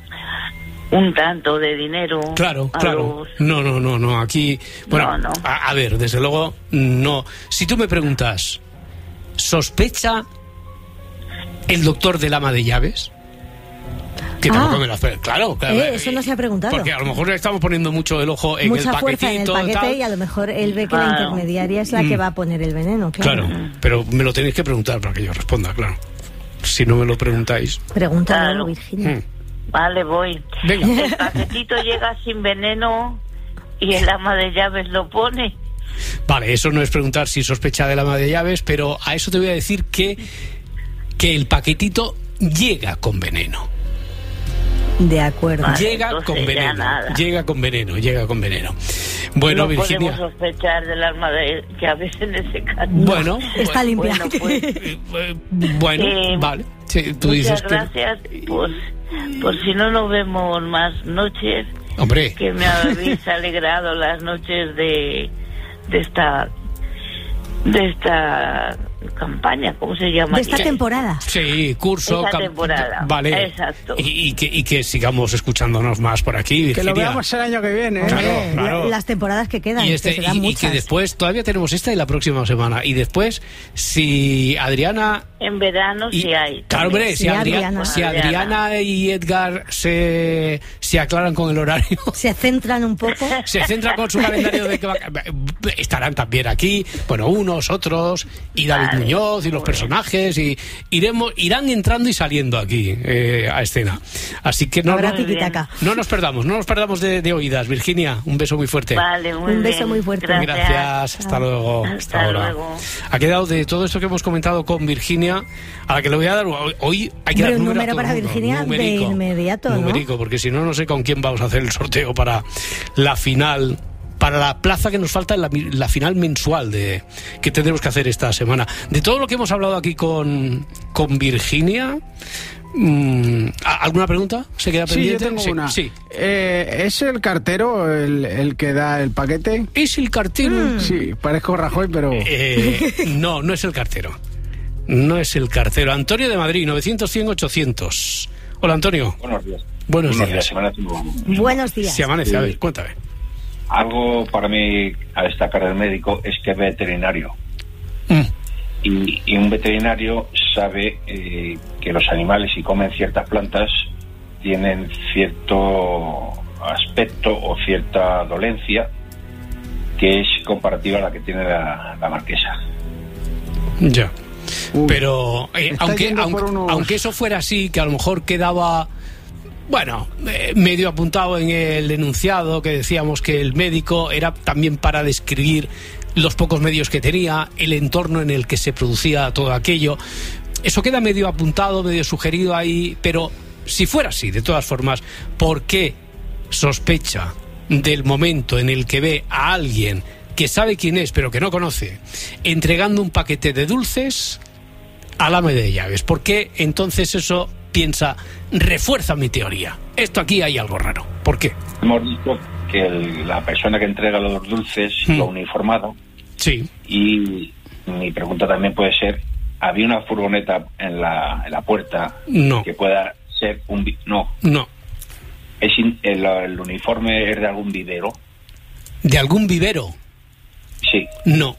[SPEAKER 2] un tanto de dinero.
[SPEAKER 13] Claro. No, aquí... Bueno, no. A ver, desde luego, no. Si tú me preguntas, ¿sospecha el doctor del ama de llaves? Que tampoco me lo hace. Claro.
[SPEAKER 23] Eso no se ha preguntado.
[SPEAKER 13] Porque a lo mejor le estamos poniendo mucho el ojo en
[SPEAKER 23] mucha
[SPEAKER 13] el paquetito.
[SPEAKER 23] Fuerza en el paquete tal. Y a lo mejor él ve que la intermediaria es la que va a poner el veneno. Claro,
[SPEAKER 13] pero me lo tenéis que preguntar para que yo responda, claro. Si no me lo preguntáis.
[SPEAKER 23] Pregúntalo, Virginia.
[SPEAKER 2] Vale, voy.
[SPEAKER 13] Venga.
[SPEAKER 2] El paquetito llega sin veneno y el ama de llaves lo pone.
[SPEAKER 13] Vale, eso no es preguntar si sospecha del ama de llaves, pero a eso te voy a decir que el paquetito llega con veneno.
[SPEAKER 23] De acuerdo.
[SPEAKER 2] Vale,
[SPEAKER 13] llega con veneno. Bueno,
[SPEAKER 2] no
[SPEAKER 13] Virginia.
[SPEAKER 2] No podemos sospechar del alma de llaves en ese caso.
[SPEAKER 13] Bueno,
[SPEAKER 23] está limpia.
[SPEAKER 13] Vale. Sí, tú dices
[SPEAKER 2] gracias. Pues si no nos vemos más noches.
[SPEAKER 13] Hombre.
[SPEAKER 2] Que me habéis alegrado las noches de esta campaña, ¿cómo se llama?
[SPEAKER 23] De esta temporada.
[SPEAKER 13] Sí, curso.
[SPEAKER 2] Esta temporada.
[SPEAKER 13] Vale.
[SPEAKER 2] Exacto.
[SPEAKER 13] Y que sigamos escuchándonos más por aquí, Virginia.
[SPEAKER 22] Que lo veamos el año que viene.
[SPEAKER 13] Claro.
[SPEAKER 23] Las temporadas que quedan.
[SPEAKER 13] Y que después, todavía tenemos esta y la próxima semana. Y después, si Adriana...
[SPEAKER 2] En verano sí hay.
[SPEAKER 13] Claro, hombre, si Adriana y Edgar se aclaran con el horario...
[SPEAKER 23] Se centran un poco.
[SPEAKER 13] Se centran con su calendario de que estarán también aquí. Bueno, unos, otros, y David Muñoz y los personajes, y irán entrando y saliendo aquí a escena. Así que no nos perdamos de oídas. Virginia, un beso muy fuerte.
[SPEAKER 2] Vale,
[SPEAKER 23] un beso muy fuerte.
[SPEAKER 13] Gracias. Hasta luego. Hasta ahora.
[SPEAKER 2] Luego.
[SPEAKER 13] Ha quedado de todo esto que hemos comentado con Virginia, a la que le voy a dar hoy hay que dar
[SPEAKER 23] un número para Virginia de inmediato,
[SPEAKER 13] numérico, porque si no sé con quién vamos a hacer el sorteo para la final, para la plaza que nos falta en la final mensual que tendremos que hacer esta semana. De todo lo que hemos hablado aquí con Virginia, ¿alguna pregunta? ¿Se queda pendiente?
[SPEAKER 22] Sí, yo tengo una.
[SPEAKER 13] Sí.
[SPEAKER 22] ¿Es el cartero el que da el paquete?
[SPEAKER 13] ¿Es el cartero?
[SPEAKER 22] Sí, parezco Rajoy, pero...
[SPEAKER 13] No es el cartero. No es el cartero. Antonio de Madrid, 900-100-800. Hola, Antonio.
[SPEAKER 5] Buenos días.
[SPEAKER 23] Buenos días.
[SPEAKER 13] Se amanece, a ver, cuéntame.
[SPEAKER 5] Algo para mí a destacar del médico es que es veterinario. Y un veterinario sabe que los animales, si comen ciertas plantas, tienen cierto aspecto o cierta dolencia que es comparativa a la que tiene la marquesa.
[SPEAKER 13] Ya. Pero aunque eso fuera así, que a lo mejor quedaba Bueno, medio apuntado en el enunciado que decíamos que el médico era también para describir los pocos medios que tenía, el entorno en el que se producía todo aquello. Eso queda medio apuntado, medio sugerido ahí, pero si fuera así, de todas formas, ¿por qué sospecha del momento en el que ve a alguien que sabe quién es, pero que no conoce, entregando un paquete de dulces al ama de llaves? ¿Por qué entonces eso piensa, refuerza mi teoría? Esto aquí hay algo raro. ¿Por qué?
[SPEAKER 5] Hemos dicho que la persona que entrega los dulces lo uniformado.
[SPEAKER 13] Sí.
[SPEAKER 5] Y mi pregunta también puede ser, ¿había una furgoneta en la puerta?
[SPEAKER 13] No.
[SPEAKER 5] Que pueda ser un... No. ¿El uniforme es de algún vivero?
[SPEAKER 13] ¿De algún vivero?
[SPEAKER 5] Sí.
[SPEAKER 13] No.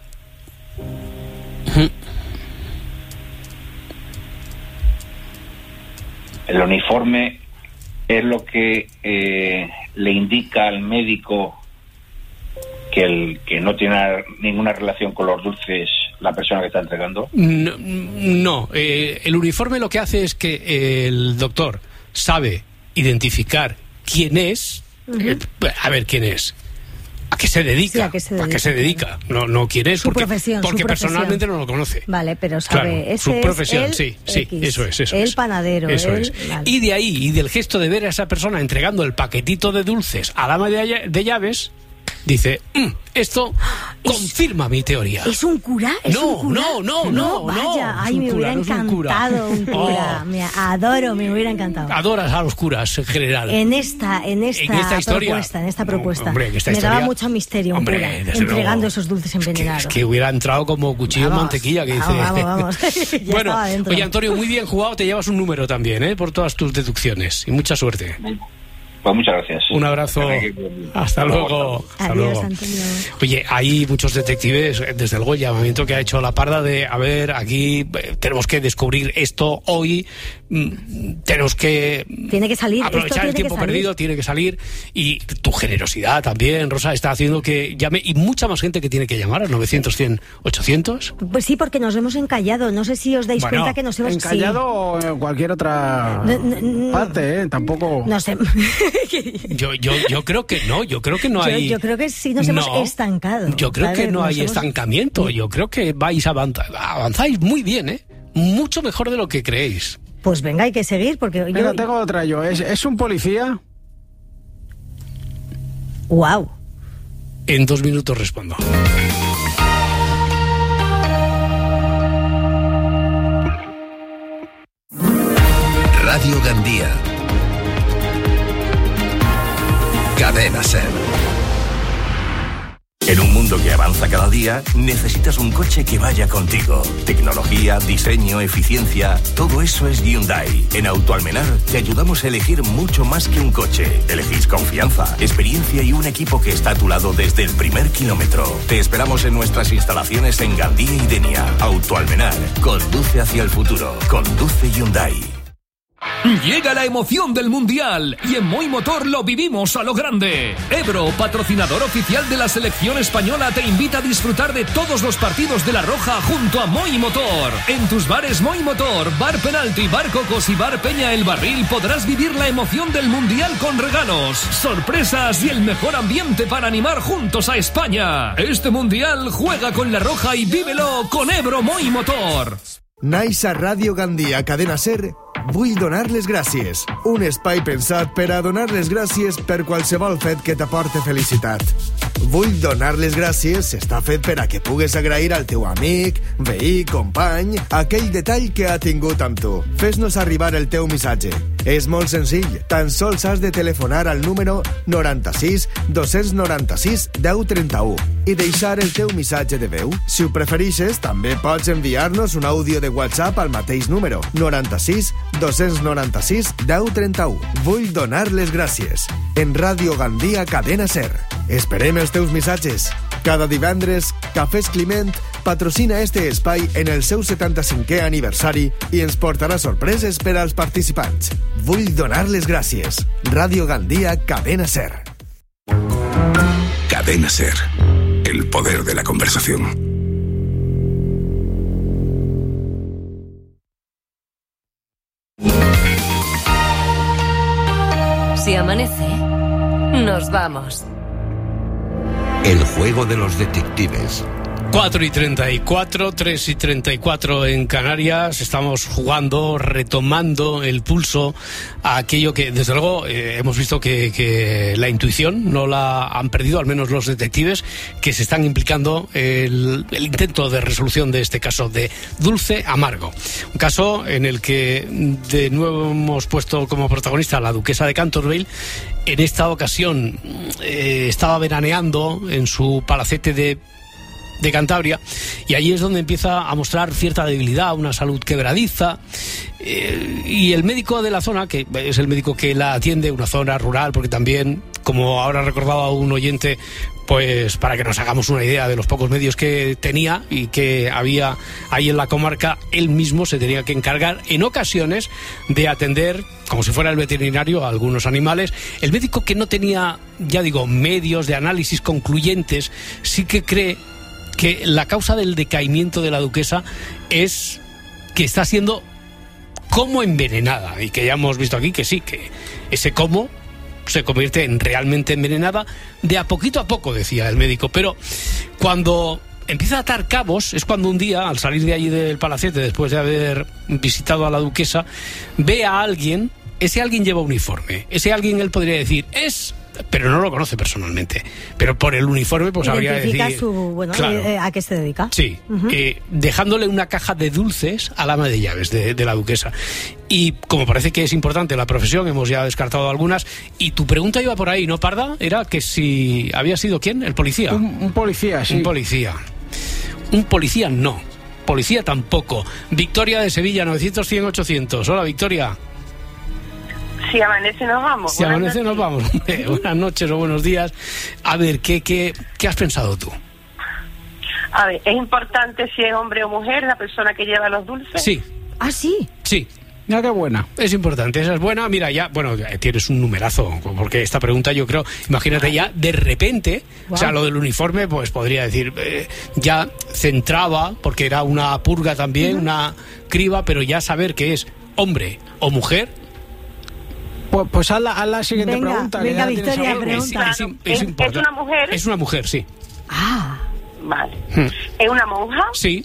[SPEAKER 5] El uniforme es lo que le indica al médico que no tiene ninguna relación con los dulces la persona que está entregando.
[SPEAKER 13] No, el uniforme lo que hace es que el doctor sabe identificar quién es. A ver, quién es. ¿A qué se dedica?
[SPEAKER 23] Sí, ¿a qué se dedica?
[SPEAKER 13] No quién es,
[SPEAKER 23] su
[SPEAKER 13] porque
[SPEAKER 23] profesión.
[SPEAKER 13] Personalmente no lo conoce.
[SPEAKER 23] Vale, pero sabe,
[SPEAKER 13] claro, su profesión, sí,
[SPEAKER 23] X,
[SPEAKER 13] eso es.
[SPEAKER 23] El panadero.
[SPEAKER 13] Eso es.
[SPEAKER 23] Vale.
[SPEAKER 13] Y de ahí, y del gesto de ver a esa persona entregando el paquetito de dulces al ama de llaves, dice, esto confirma mi teoría.
[SPEAKER 23] ¿Es un cura?
[SPEAKER 13] No.
[SPEAKER 23] Vaya, ay, me hubiera encantado un cura. Me hubiera encantado.
[SPEAKER 13] Adoras a los curas en general.
[SPEAKER 23] En esta propuesta.
[SPEAKER 13] Hombre,
[SPEAKER 23] me daba mucho misterio un cura entregando esos dulces envenenados.
[SPEAKER 13] Es que hubiera entrado como cuchillo en mantequilla, que dice.
[SPEAKER 23] Vamos.
[SPEAKER 13] Bueno, oye, Antonio, muy bien jugado, te llevas un número también, por todas tus deducciones. Y mucha suerte.
[SPEAKER 5] Pues muchas gracias.
[SPEAKER 13] Un abrazo. Hasta luego.
[SPEAKER 23] Adiós, Antonio.
[SPEAKER 13] Oye, hay muchos detectives, desde luego el llamamiento que ha hecho la Parda de, a ver, aquí tenemos que descubrir esto hoy, tenemos que...
[SPEAKER 23] Tiene que salir.
[SPEAKER 13] Aprovechar el tiempo perdido, tiene que salir. Y tu generosidad también, Rosa, está haciendo que llame, y mucha más gente que tiene que llamar al 900, 100, 800.
[SPEAKER 23] Pues sí, porque nos hemos encallado. No sé si os dais cuenta que nos hemos...
[SPEAKER 22] Encallado o en cualquier otra parte, tampoco...
[SPEAKER 23] No sé...
[SPEAKER 13] Yo creo que no, hay...
[SPEAKER 23] Yo creo que sí nos hemos estancado.
[SPEAKER 13] Yo creo que no hay estancamiento, yo creo que avanzáis muy bien, mucho mejor de lo que creéis.
[SPEAKER 23] Pues venga, hay que seguir, porque
[SPEAKER 22] Pero tengo otra yo, ¿es un policía?
[SPEAKER 23] Wow.
[SPEAKER 13] En 2 minutos respondo.
[SPEAKER 10] Radio Gandía. Cadena SER. En un mundo que avanza cada día, necesitas un coche que vaya contigo. Tecnología, diseño, eficiencia, todo eso es Hyundai. En Autoalmenar te ayudamos a elegir mucho más que un coche. Elegís confianza, experiencia y un equipo que está a tu lado desde el primer kilómetro. Te esperamos en nuestras instalaciones en Gandía y Denia. Autoalmenar, conduce hacia el futuro. Conduce Hyundai.
[SPEAKER 6] Llega la emoción del Mundial y en Moi Motor lo vivimos a lo grande. Ebro, patrocinador oficial de la selección española, te invita a disfrutar de todos los partidos de La Roja junto a Moi Motor. En tus bares Moi Motor, Bar Penalti, Bar Cocos y Bar Peña El Barril podrás vivir la emoción del Mundial con regalos, sorpresas y el mejor ambiente para animar juntos a España. Este Mundial juega con La Roja y vívelo con Ebro Moi Motor.
[SPEAKER 7] Nice a Radio Gandía, Cadena SER, vull donar les gràcies. Un espai pensat per a donar les gràcies per qualsevol fet que t'aporte felicitat. Vull donar les gràcies està fet per a que pugues agrair al teu amic, veí, company, aquell detall que ha tingut amb tu. Fes-nos arribar el teu missatge. És molt senzill, tan sols has de telefonar al número 96 296 1031 i deixar el teu missatge de veu. Si ho preferixes, també pots enviar-nos un àudio de WhatsApp al mateix número 96 296 1031. Vull donar les gràcies. En Ràdio Gandía, Cadena SER. Esperem els teus missatges. Cada divendres, Cafès Climent patrocina este espai en el seu 75è aniversari i ens portarà sorpreses per als participants. Vull donar les gràcies. Ràdio Gandía, Cadena SER.
[SPEAKER 10] Cadena SER. El poder de la conversación.
[SPEAKER 1] amanece, nos vamos.
[SPEAKER 10] El juego de los detectives.
[SPEAKER 13] 4:34, 3:34 en Canarias. Estamos jugando, retomando el pulso a aquello que, desde luego, hemos visto que la intuición no la han perdido, al menos los detectives, que se están implicando el intento de resolución de este caso de Dulce Amargo. Un caso en el que de nuevo hemos puesto como protagonista a la duquesa de Canterville. En esta ocasión estaba veraneando en su palacete de Cantabria, y allí es donde empieza a mostrar cierta debilidad, una salud quebradiza, y el médico de la zona, que es el médico que la atiende, una zona rural, porque también, como ahora recordaba un oyente, pues para que nos hagamos una idea de los pocos medios que tenía y que había ahí en la comarca, él mismo se tenía que encargar en ocasiones de atender, como si fuera el veterinario, a algunos animales. El médico, que no tenía, ya digo, medios de análisis concluyentes, sí que cree que la causa del decaimiento de la duquesa es que está siendo como envenenada, y que ya hemos visto aquí que sí, que ese como se convierte en realmente envenenada de a poco, decía el médico. Pero cuando empieza a atar cabos es cuando un día, al salir de allí del palacete, después de haber visitado a la duquesa, ve a alguien. Ese alguien lleva uniforme, ese alguien él podría decir es, pero no lo conoce personalmente, pero por el uniforme pues habría de decir
[SPEAKER 23] claro, a qué se dedica.
[SPEAKER 13] Sí, dejándole una caja de dulces al ama de llaves de la duquesa. Y como parece que es importante la profesión, hemos ya descartado algunas, y tu pregunta iba por ahí, ¿no, Parda? Era que si había sido ¿quién? ¿El policía?
[SPEAKER 22] Un policía, sí.
[SPEAKER 13] Un policía no, policía tampoco. Victoria de Sevilla, 900-100-800. Hola, Victoria.
[SPEAKER 3] Si amanece nos vamos.
[SPEAKER 13] Si amanece nos vamos. Buenas noches o buenos días. A ver, ¿qué has pensado tú?
[SPEAKER 3] A ver, ¿es importante si es hombre o mujer la persona que lleva los dulces?
[SPEAKER 13] Sí.
[SPEAKER 23] ¿Ah, sí?
[SPEAKER 13] Sí.
[SPEAKER 22] Mira qué buena.
[SPEAKER 13] Es importante, esa es buena. Mira, ya, bueno, tienes un numerazo, porque esta pregunta yo creo, imagínate ya, de repente, o sea, lo del uniforme, pues podría decir, ya centraba, porque era una purga también, una criba, pero ya saber que es hombre o mujer.
[SPEAKER 22] Pues haz la siguiente pregunta.
[SPEAKER 23] Venga, Victoria, pregunta.
[SPEAKER 3] ¿Es una mujer?
[SPEAKER 13] Es una mujer, sí.
[SPEAKER 23] Ah.
[SPEAKER 3] Vale. ¿Es una monja?
[SPEAKER 13] Sí.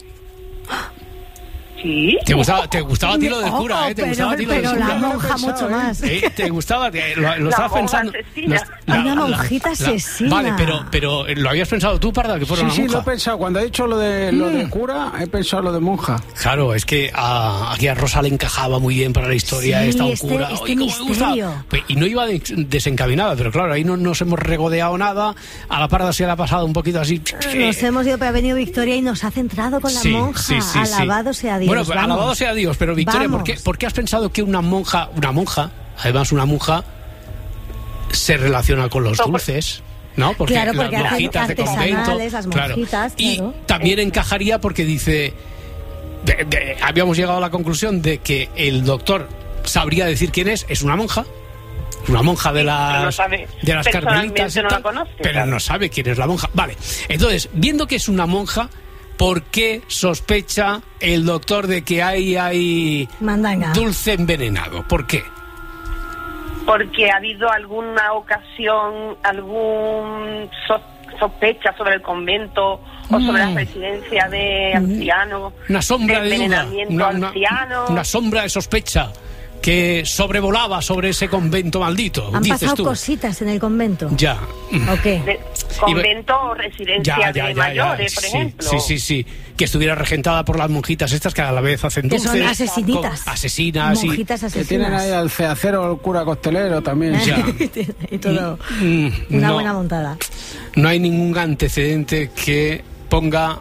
[SPEAKER 3] Sí.
[SPEAKER 13] ¿Te gustaba a ti lo del cura, ¿eh? ¿Te gustaba a ti lo del cura?
[SPEAKER 23] Pero la monja mucho más.
[SPEAKER 13] ¿Te gustaba? ¿Lo estabas pensando?
[SPEAKER 23] Una monjita asesina.
[SPEAKER 13] Vale, pero ¿lo habías pensado tú, Parda, que fuera una monja?
[SPEAKER 22] Sí, lo he pensado. Cuando he dicho lo de cura, he pensado lo de monja.
[SPEAKER 13] Claro, es que aquí a Rosa le encajaba muy bien para la historia, un cura.
[SPEAKER 23] Oye, ¿cómo me gusta?
[SPEAKER 13] Y no iba desencaminada, pero claro, ahí no nos hemos regodeado nada. A la Parda se le ha pasado un poquito así.
[SPEAKER 23] Nos hemos ido, pero ha venido Victoria y nos ha centrado con la monja. Alabado sea Dios.
[SPEAKER 13] Bueno, alabado sea Dios, pero Victoria, ¿por qué has pensado que una monja, además una monja, se relaciona con los dulces? ¿No? Porque
[SPEAKER 23] claro,
[SPEAKER 13] las monjitas de convento.
[SPEAKER 23] Las monjitas,
[SPEAKER 13] y también encajaría porque dice, habíamos llegado a la conclusión de que el doctor sabría decir quién es una monja. Una monja de las carmelitas,
[SPEAKER 3] no la conoce,
[SPEAKER 13] pero no sabe quién es la monja. Vale, entonces, viendo que es una monja, ¿por qué sospecha el doctor de que hay
[SPEAKER 23] mandanga,
[SPEAKER 13] dulce envenenado? ¿Por qué?
[SPEAKER 3] Porque ha habido alguna ocasión, algún sospecha sobre el convento o sobre la residencia de ancianos.
[SPEAKER 13] Una sombra de duda,
[SPEAKER 3] una
[SPEAKER 13] sombra de sospecha que sobrevolaba sobre ese convento maldito.
[SPEAKER 23] Han pasado
[SPEAKER 13] tú.
[SPEAKER 23] Cositas en el convento.
[SPEAKER 13] Ya.
[SPEAKER 23] ¿O qué?
[SPEAKER 3] Convento o residencia de mayores, por ejemplo.
[SPEAKER 13] Sí. Que estuviera regentada por las monjitas estas que a la vez hacen dulces.
[SPEAKER 23] Que son asesinitas.
[SPEAKER 13] Asesinas.
[SPEAKER 23] Monjitas asesinas.
[SPEAKER 22] Que tienen ahí al ceacero, el cura costelero también.
[SPEAKER 13] Ya.
[SPEAKER 23] Y todo. Una buena montada.
[SPEAKER 13] No hay ningún antecedente que ponga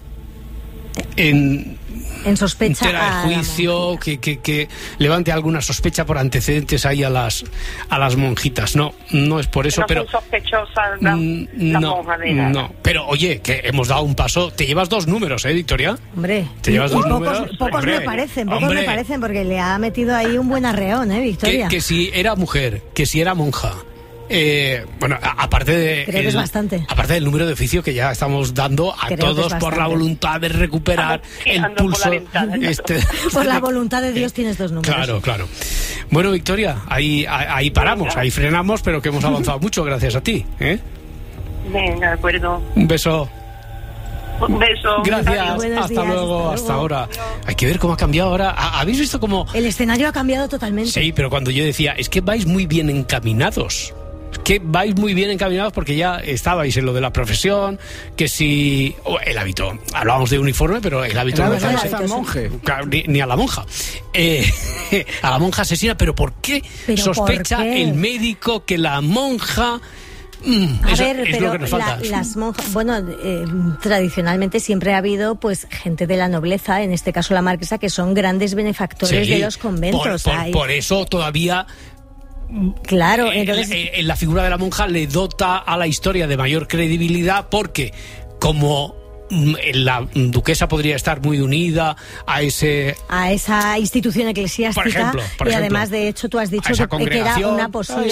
[SPEAKER 13] en
[SPEAKER 23] sospecha
[SPEAKER 13] entera de juicio, que levante alguna sospecha por antecedentes ahí a las monjitas. No es por eso, pero
[SPEAKER 3] son sospechosas la monja de nada.
[SPEAKER 13] No, pero oye, que hemos dado un paso. Te llevas 2 números, Victoria.
[SPEAKER 23] Hombre,
[SPEAKER 13] te llevas 2 números.
[SPEAKER 23] Pocos me parecen, porque le ha metido ahí un buen arreón, Victoria.
[SPEAKER 13] Que si era mujer, que si era monja, Bueno, aparte de...
[SPEAKER 23] Creo que es bastante.
[SPEAKER 13] Aparte del número de oficio que ya estamos dando a todos por la voluntad de recuperar el pulso.
[SPEAKER 23] Por la voluntad de Dios tienes 2 números.
[SPEAKER 13] Claro. Bueno, Victoria, ahí paramos, ahí frenamos, pero que hemos avanzado mucho gracias a ti.
[SPEAKER 3] Venga, de acuerdo.
[SPEAKER 13] Un beso.
[SPEAKER 3] Un beso.
[SPEAKER 13] Gracias. Hasta luego. Hasta ahora. Hay que ver cómo ha cambiado ahora. ¿Habéis visto cómo...?
[SPEAKER 23] El escenario ha cambiado totalmente.
[SPEAKER 13] Sí, pero cuando yo decía, es que vais muy bien encaminados. Porque ya estabais en lo de la profesión, que si... el hábito. Hablábamos de uniforme, pero el hábito...
[SPEAKER 22] No al monje.
[SPEAKER 13] Ni a la monja. A la monja asesina, pero ¿por qué sospecha el médico que la monja...
[SPEAKER 23] pero
[SPEAKER 13] lo que nos falta.
[SPEAKER 23] Las monjas, bueno, tradicionalmente siempre ha habido pues gente de la nobleza, en este caso la marquesa, que son grandes benefactores de los conventos.
[SPEAKER 13] Por eso todavía...
[SPEAKER 23] Claro, entonces...
[SPEAKER 13] en la figura de la monja le dota a la historia de mayor credibilidad, porque como la duquesa podría estar muy unida a
[SPEAKER 23] esa institución eclesiástica,
[SPEAKER 13] por ejemplo,
[SPEAKER 23] y además de hecho tú has dicho que era una posible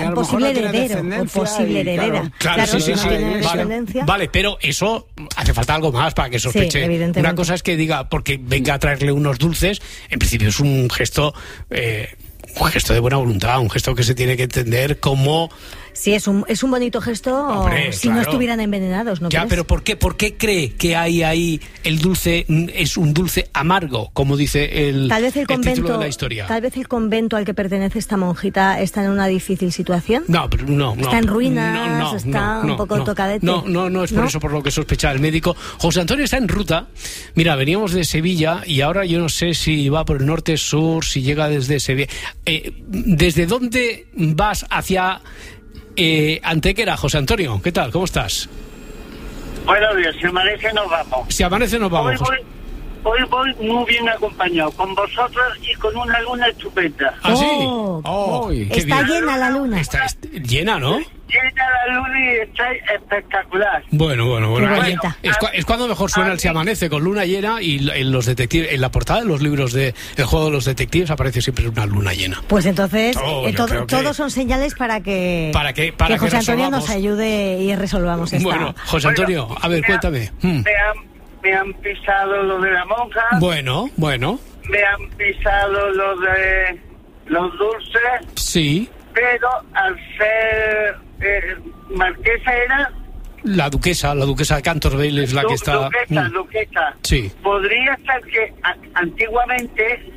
[SPEAKER 23] heredera.
[SPEAKER 13] Claro, sí. Vale, pero eso hace falta algo más para que sospeche.
[SPEAKER 23] Sí, evidentemente.
[SPEAKER 13] Una cosa es que diga, porque venga a traerle unos dulces, en principio es un gesto de buena voluntad, un gesto que se tiene que entender como...
[SPEAKER 23] Sí, es un bonito gesto.
[SPEAKER 13] Hombre,
[SPEAKER 23] si no estuvieran envenenados, ¿no?
[SPEAKER 13] Ya, pero ¿por qué cree que hay ahí el dulce es un dulce amargo, como dice el título de la historia?
[SPEAKER 23] Tal vez el convento al que pertenece esta monjita está en una difícil situación.
[SPEAKER 13] No.
[SPEAKER 23] Está en ruinas, está un poco tocadete.
[SPEAKER 13] No es por eso por lo que sospecha el médico. José Antonio está en ruta. Mira, veníamos de Sevilla y ahora yo no sé si va por el norte, sur, si llega desde Sevilla. ¿Desde dónde vas hacia Antequera, José Antonio? ¿Qué tal? ¿Cómo estás?
[SPEAKER 8] Buenos días, si amanece nos vamos.
[SPEAKER 13] Si amanece nos vamos.
[SPEAKER 8] Hoy voy muy bien acompañado, con vosotros y con una luna estupenda.
[SPEAKER 13] ¿Ah, sí?
[SPEAKER 23] Está llena la luna.
[SPEAKER 13] Está llena, ¿no?
[SPEAKER 8] Llena la luna y está espectacular.
[SPEAKER 13] Bueno. Es cuando mejor suena el Se amanece, con luna llena, y en los detectives, en la portada de los libros de El juego de los detectives aparece siempre una luna llena.
[SPEAKER 23] Pues entonces todos son señales para que José Antonio nos ayude y resolvamos esta.
[SPEAKER 13] Bueno, José Antonio, a ver, cuéntame.
[SPEAKER 8] Me han pisado lo de la monja.
[SPEAKER 13] Bueno.
[SPEAKER 8] Me han pisado lo de los dulces.
[SPEAKER 13] Sí.
[SPEAKER 8] Pero al ser marquesa era...
[SPEAKER 13] La duquesa de Canterbury es la que está...
[SPEAKER 8] Duquesa.
[SPEAKER 13] Sí.
[SPEAKER 8] Podría ser que antiguamente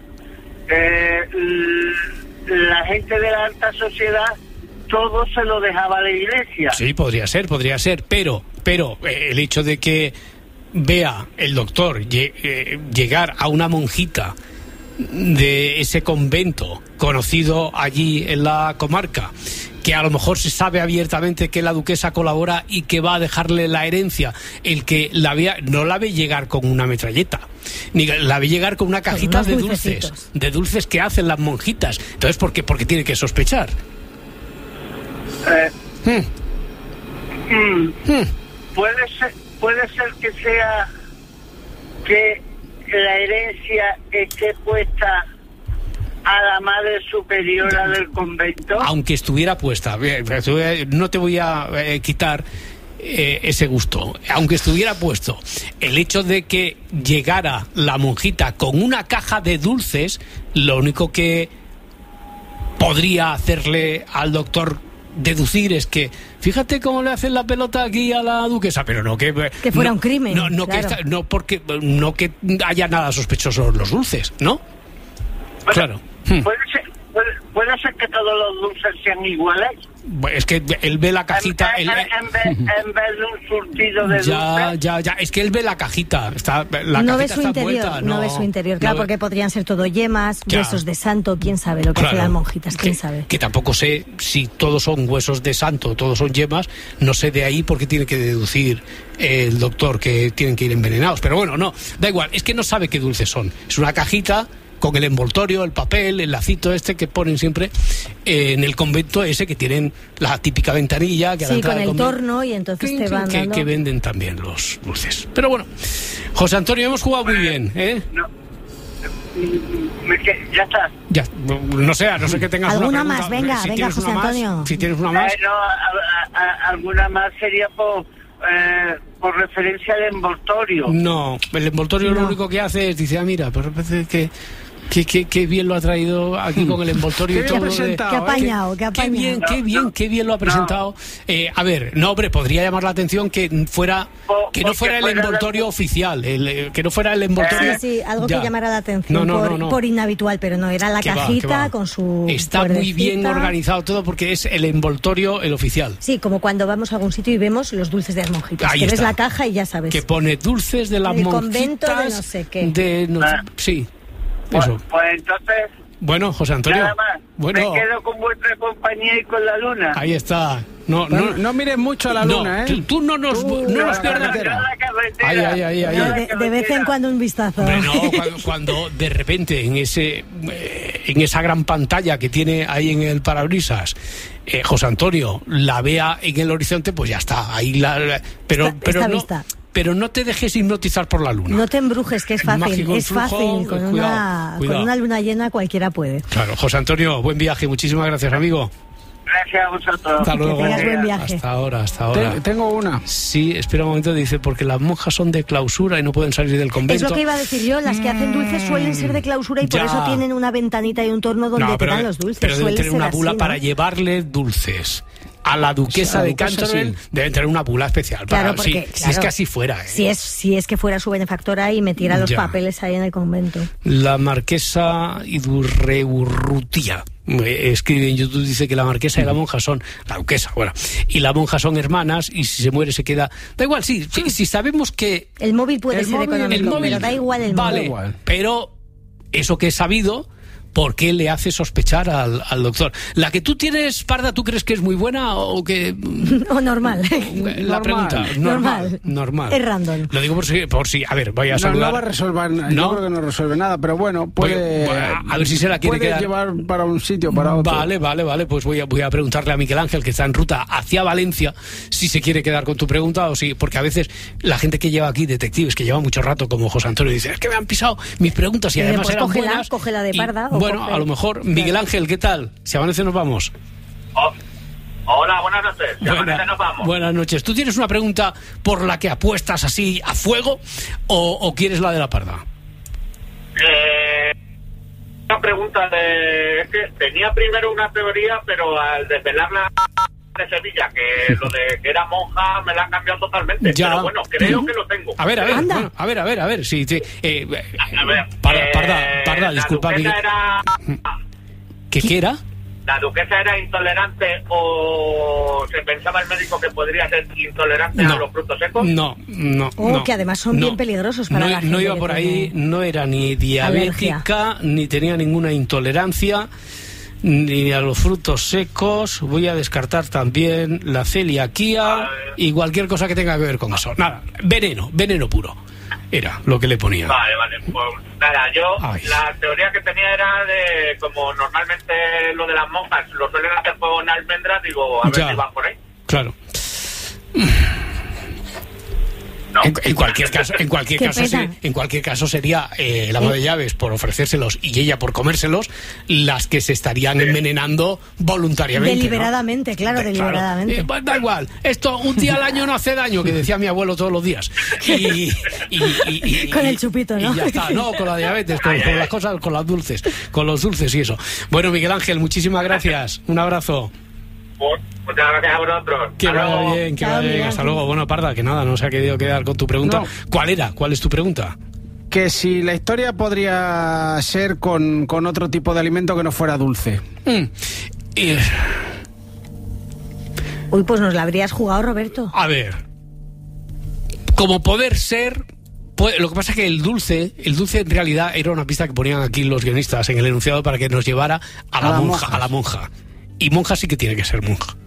[SPEAKER 8] la gente de la alta sociedad todo se lo dejaba a la iglesia.
[SPEAKER 13] Sí, podría ser, pero el hecho de que vea el doctor llegar a una monjita de ese convento conocido allí en la comarca, que a lo mejor se sabe abiertamente que la duquesa colabora y que va a dejarle la herencia, el que no la ve llegar con una metralleta, ni la ve llegar con una cajita de dulces que hacen las monjitas. Entonces, ¿por qué tiene que sospechar?
[SPEAKER 8] Puede ser que sea que la herencia esté puesta a la madre superiora del convento.
[SPEAKER 13] Aunque estuviera puesta, no te voy a quitar ese gusto. Aunque estuviera puesto, el hecho de que llegara la monjita con una caja de dulces, lo único que podría hacerle al doctor deducir es que fíjate cómo le hacen la pelota aquí a la duquesa, pero no que
[SPEAKER 23] fuera un crimen.
[SPEAKER 13] No que haya nada sospechoso en los dulces, ¿no?
[SPEAKER 8] Bueno,
[SPEAKER 13] claro.
[SPEAKER 8] Puede ser que todos los dulces sean iguales.
[SPEAKER 13] Es que él ve la cajita.
[SPEAKER 8] En vez de un surtido de dulces.
[SPEAKER 13] Ya. Es que él ve la cajita.
[SPEAKER 23] No ve su interior. No ve su interior. Claro, porque podrían ser todo yemas, huesos de santo. Quién sabe lo que hacen las monjitas. Quién sabe.
[SPEAKER 13] Que tampoco sé si todos son huesos de santo, todos son yemas. No sé de ahí porque tiene que deducir el doctor que tienen que ir envenenados. Pero bueno, no. Da igual. Es que no sabe qué dulces son. Es una cajita con el envoltorio, el papel, el lacito que ponen siempre en el convento ese, que tienen la típica ventanilla que
[SPEAKER 23] sí, con el torno, y entonces te van dando...
[SPEAKER 13] que venden también los dulces. Pero bueno, José Antonio, hemos jugado muy bien, ¿eh?
[SPEAKER 8] No. Ya está.
[SPEAKER 13] Ya, no sé que tengas
[SPEAKER 23] ¿Alguna
[SPEAKER 13] una
[SPEAKER 23] más?
[SPEAKER 13] pregunta.
[SPEAKER 23] Venga, José Antonio.
[SPEAKER 13] Si tienes una más.
[SPEAKER 8] Alguna más sería por referencia al envoltorio.
[SPEAKER 13] No, el envoltorio lo único que hace es, dice, mira, pues parece que bien lo ha traído aquí con el envoltorio y todo.
[SPEAKER 23] Qué apañado,
[SPEAKER 13] Qué bien lo ha presentado. A ver, no, hombre, podría llamar la atención que no fuera el envoltorio oficial, que no fuera el envoltorio.
[SPEAKER 23] Sí, algo que llamara la atención por inhabitual, pero no, era la cajita con su
[SPEAKER 13] Está muy bien organizado todo porque es el envoltorio el oficial.
[SPEAKER 23] Sí, como cuando vamos a algún sitio y vemos los dulces de las monjitas.
[SPEAKER 13] Ahí
[SPEAKER 23] que
[SPEAKER 13] está.
[SPEAKER 23] ves la caja y ya sabes.
[SPEAKER 13] Que pone dulces de las monjitas.
[SPEAKER 23] Convento de no sé qué.
[SPEAKER 13] Sí.
[SPEAKER 8] Pues entonces...
[SPEAKER 13] Bueno, José Antonio.
[SPEAKER 8] Nada más.
[SPEAKER 13] Bueno.
[SPEAKER 8] Me quedo con vuestra compañía y con la luna.
[SPEAKER 13] Ahí está. No
[SPEAKER 22] mires mucho a la luna, ¿eh?
[SPEAKER 13] Tú no nos pierdas. Ahí.
[SPEAKER 23] De vez en cuando un vistazo.
[SPEAKER 13] Hombre, no, cuando de repente en esa gran pantalla que tiene ahí en el parabrisas, José Antonio la vea en el horizonte, pues ya está. Ahí pero no te dejes hipnotizar por la luna.
[SPEAKER 23] No te embrujes, que es fácil.
[SPEAKER 13] Mágico
[SPEAKER 23] es fácil. Con una luna llena cualquiera puede.
[SPEAKER 13] Claro, José Antonio, buen viaje. Muchísimas gracias, amigo.
[SPEAKER 8] Gracias a vosotros.
[SPEAKER 13] Hasta luego.
[SPEAKER 23] Que tengas buen viaje.
[SPEAKER 13] Hasta ahora.
[SPEAKER 22] Tengo una.
[SPEAKER 13] Sí, espera un momento, dice, porque las monjas son de clausura y no pueden salir del convento.
[SPEAKER 23] Es lo que iba a decir yo, las que hacen dulces suelen ser de clausura y por eso tienen una ventanita y un torno donde te dan los dulces.
[SPEAKER 13] Pero deben tener una bula
[SPEAKER 23] así,
[SPEAKER 13] para llevarle dulces. A la duquesa de Canterbury deben tener una bula especial.
[SPEAKER 23] Claro, porque,
[SPEAKER 13] si es que así fuera.
[SPEAKER 23] Si es que fuera su benefactora y metiera los papeles ahí en el convento.
[SPEAKER 13] La marquesa Idurreurrutia escribe en YouTube, dice que la marquesa y la monja son, la duquesa, y la monja son hermanas y si se muere se queda... Da igual, si sabemos que...
[SPEAKER 23] El móvil puede ser económico, pero da igual el móvil.
[SPEAKER 13] Vale, pero eso que es sabido... ¿Por qué le hace sospechar al doctor? ¿La que tú tienes, Parda, tú crees que es muy buena o que...?
[SPEAKER 23] O normal.
[SPEAKER 13] La pregunta. Normal.
[SPEAKER 23] Es random.
[SPEAKER 13] Lo digo por si... A ver, voy a saludar...
[SPEAKER 22] No va a resolver nada. Yo creo que no resuelve nada, pero bueno, puede...
[SPEAKER 13] a ver si se la quiere quedar...
[SPEAKER 22] llevar para un sitio, para otro.
[SPEAKER 13] Vale. Pues voy a preguntarle a Miguel Ángel, que está en ruta hacia Valencia, si se quiere quedar con tu pregunta o si... Porque a veces la gente que lleva aquí, detectives, que lleva mucho rato, como José Antonio, dice, es que me han pisado mis preguntas y además eran buenas.
[SPEAKER 23] Cógela de Parda.
[SPEAKER 13] Bueno, a lo mejor, Miguel Ángel, ¿qué tal? Si amanece nos vamos.
[SPEAKER 9] Hola, buenas noches. Si amanece nos vamos.
[SPEAKER 13] Buenas noches. ¿Tú tienes una pregunta por la que apuestas así a fuego o quieres la de la Parda?
[SPEAKER 9] Una pregunta es que tenía primero una teoría, pero al desvelarla de Sevilla, que lo de que era monja me la han cambiado totalmente.
[SPEAKER 13] Ya.
[SPEAKER 9] Pero bueno, creo que lo tengo.
[SPEAKER 13] A ver. Sí. Parda, disculpa. ¿Qué era?
[SPEAKER 9] ¿La duquesa era intolerante o se pensaba el médico que podría ser intolerante a los frutos secos?
[SPEAKER 13] No.
[SPEAKER 23] Que además son bien peligrosos para la gente.
[SPEAKER 13] No iba por ahí, no era ni diabética, ni tenía ninguna intolerancia, ni a los frutos secos. Voy a descartar también la celiaquía y cualquier cosa que tenga que ver con eso. Nada, veneno puro. Era lo que le ponía.
[SPEAKER 9] Vale, pues nada, yo la teoría que tenía era de como normalmente lo de las monjas lo suelen hacer fuego en almendras, digo, a ver si va por ahí.
[SPEAKER 13] Claro. No. En cualquier caso sería el amo de llaves por ofrecérselos y ella por comérselos las que se estarían envenenando voluntariamente.
[SPEAKER 23] Deliberadamente, ¿no? Claro, deliberadamente.
[SPEAKER 13] Da igual, esto un día al año no hace daño, que decía mi abuelo todos los días. Y
[SPEAKER 23] con el chupito, ¿no?
[SPEAKER 13] Y ya está, no, con la diabetes, con las cosas, con los dulces y eso. Bueno, Miguel Ángel, muchísimas gracias. Un abrazo.
[SPEAKER 9] Muchas gracias a vosotros.
[SPEAKER 13] Que vaya bien, hasta luego. Bueno, Parda, que nada, no se ha querido quedar con tu pregunta. No. ¿Cuál era? ¿Cuál es tu pregunta?
[SPEAKER 22] Que si la historia podría ser con otro tipo de alimento que no fuera dulce.
[SPEAKER 23] Uy, pues nos la habrías jugado, Roberto.
[SPEAKER 13] A ver, como poder ser... Lo que pasa es que el dulce en realidad era una pista que ponían aquí los guionistas en el enunciado para que nos llevara a la monja. Y monja sí que tiene que ser monja.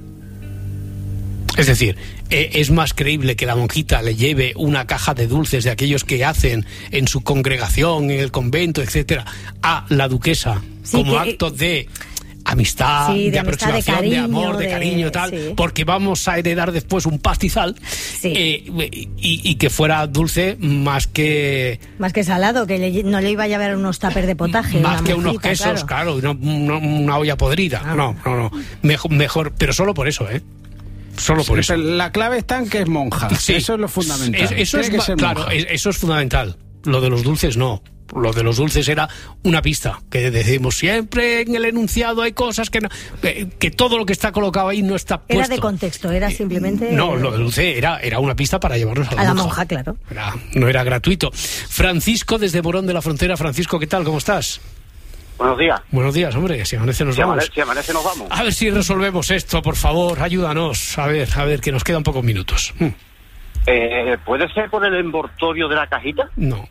[SPEAKER 13] Es decir, es más creíble que la monjita le lleve una caja de dulces de aquellos que hacen en su congregación, en el convento, etcétera, a la duquesa como acto de amistad,
[SPEAKER 23] sí,
[SPEAKER 13] de
[SPEAKER 23] amistad,
[SPEAKER 13] aproximación,
[SPEAKER 23] de cariño,
[SPEAKER 13] de amor, de cariño, tal,
[SPEAKER 23] sí.
[SPEAKER 13] porque vamos a heredar después un pastizal, y que fuera dulce más que
[SPEAKER 23] salado, que no le iba a llevar unos tuppers de potaje,
[SPEAKER 13] más que unos quesos, claro, una olla podrida. No. Mejor, pero solo por eso, Solo por eso.
[SPEAKER 22] La clave está en que es monja. Sí. Eso es lo fundamental.
[SPEAKER 13] Eso es claro, eso es fundamental. Lo de los dulces no. Lo de los dulces era una pista, que decimos siempre en el enunciado hay cosas que no, que todo lo que está colocado ahí no está puesto.
[SPEAKER 23] Era de contexto, era simplemente...
[SPEAKER 13] No, lo de dulce era una pista para llevarnos a la
[SPEAKER 23] monja, claro.
[SPEAKER 13] No era gratuito. Francisco, desde Morón de la Frontera. Francisco, ¿qué tal? ¿Cómo estás?
[SPEAKER 11] Buenos días.
[SPEAKER 13] Buenos días, hombre. Si amanece nos vamos.
[SPEAKER 11] Si amanece nos vamos.
[SPEAKER 13] A ver si resolvemos esto, por favor. Ayúdanos. A ver, que nos quedan pocos minutos.
[SPEAKER 11] ¿Puede ser por el envoltorio de la cajita?
[SPEAKER 13] No.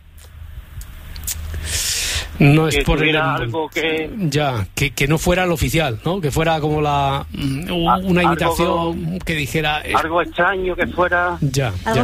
[SPEAKER 13] No es
[SPEAKER 11] que
[SPEAKER 13] por
[SPEAKER 11] algo que...
[SPEAKER 13] Ya, que no fuera el oficial, ¿no? Que fuera como una imitación que dijera...
[SPEAKER 11] Algo extraño que fuera...
[SPEAKER 13] Ya.
[SPEAKER 23] Algo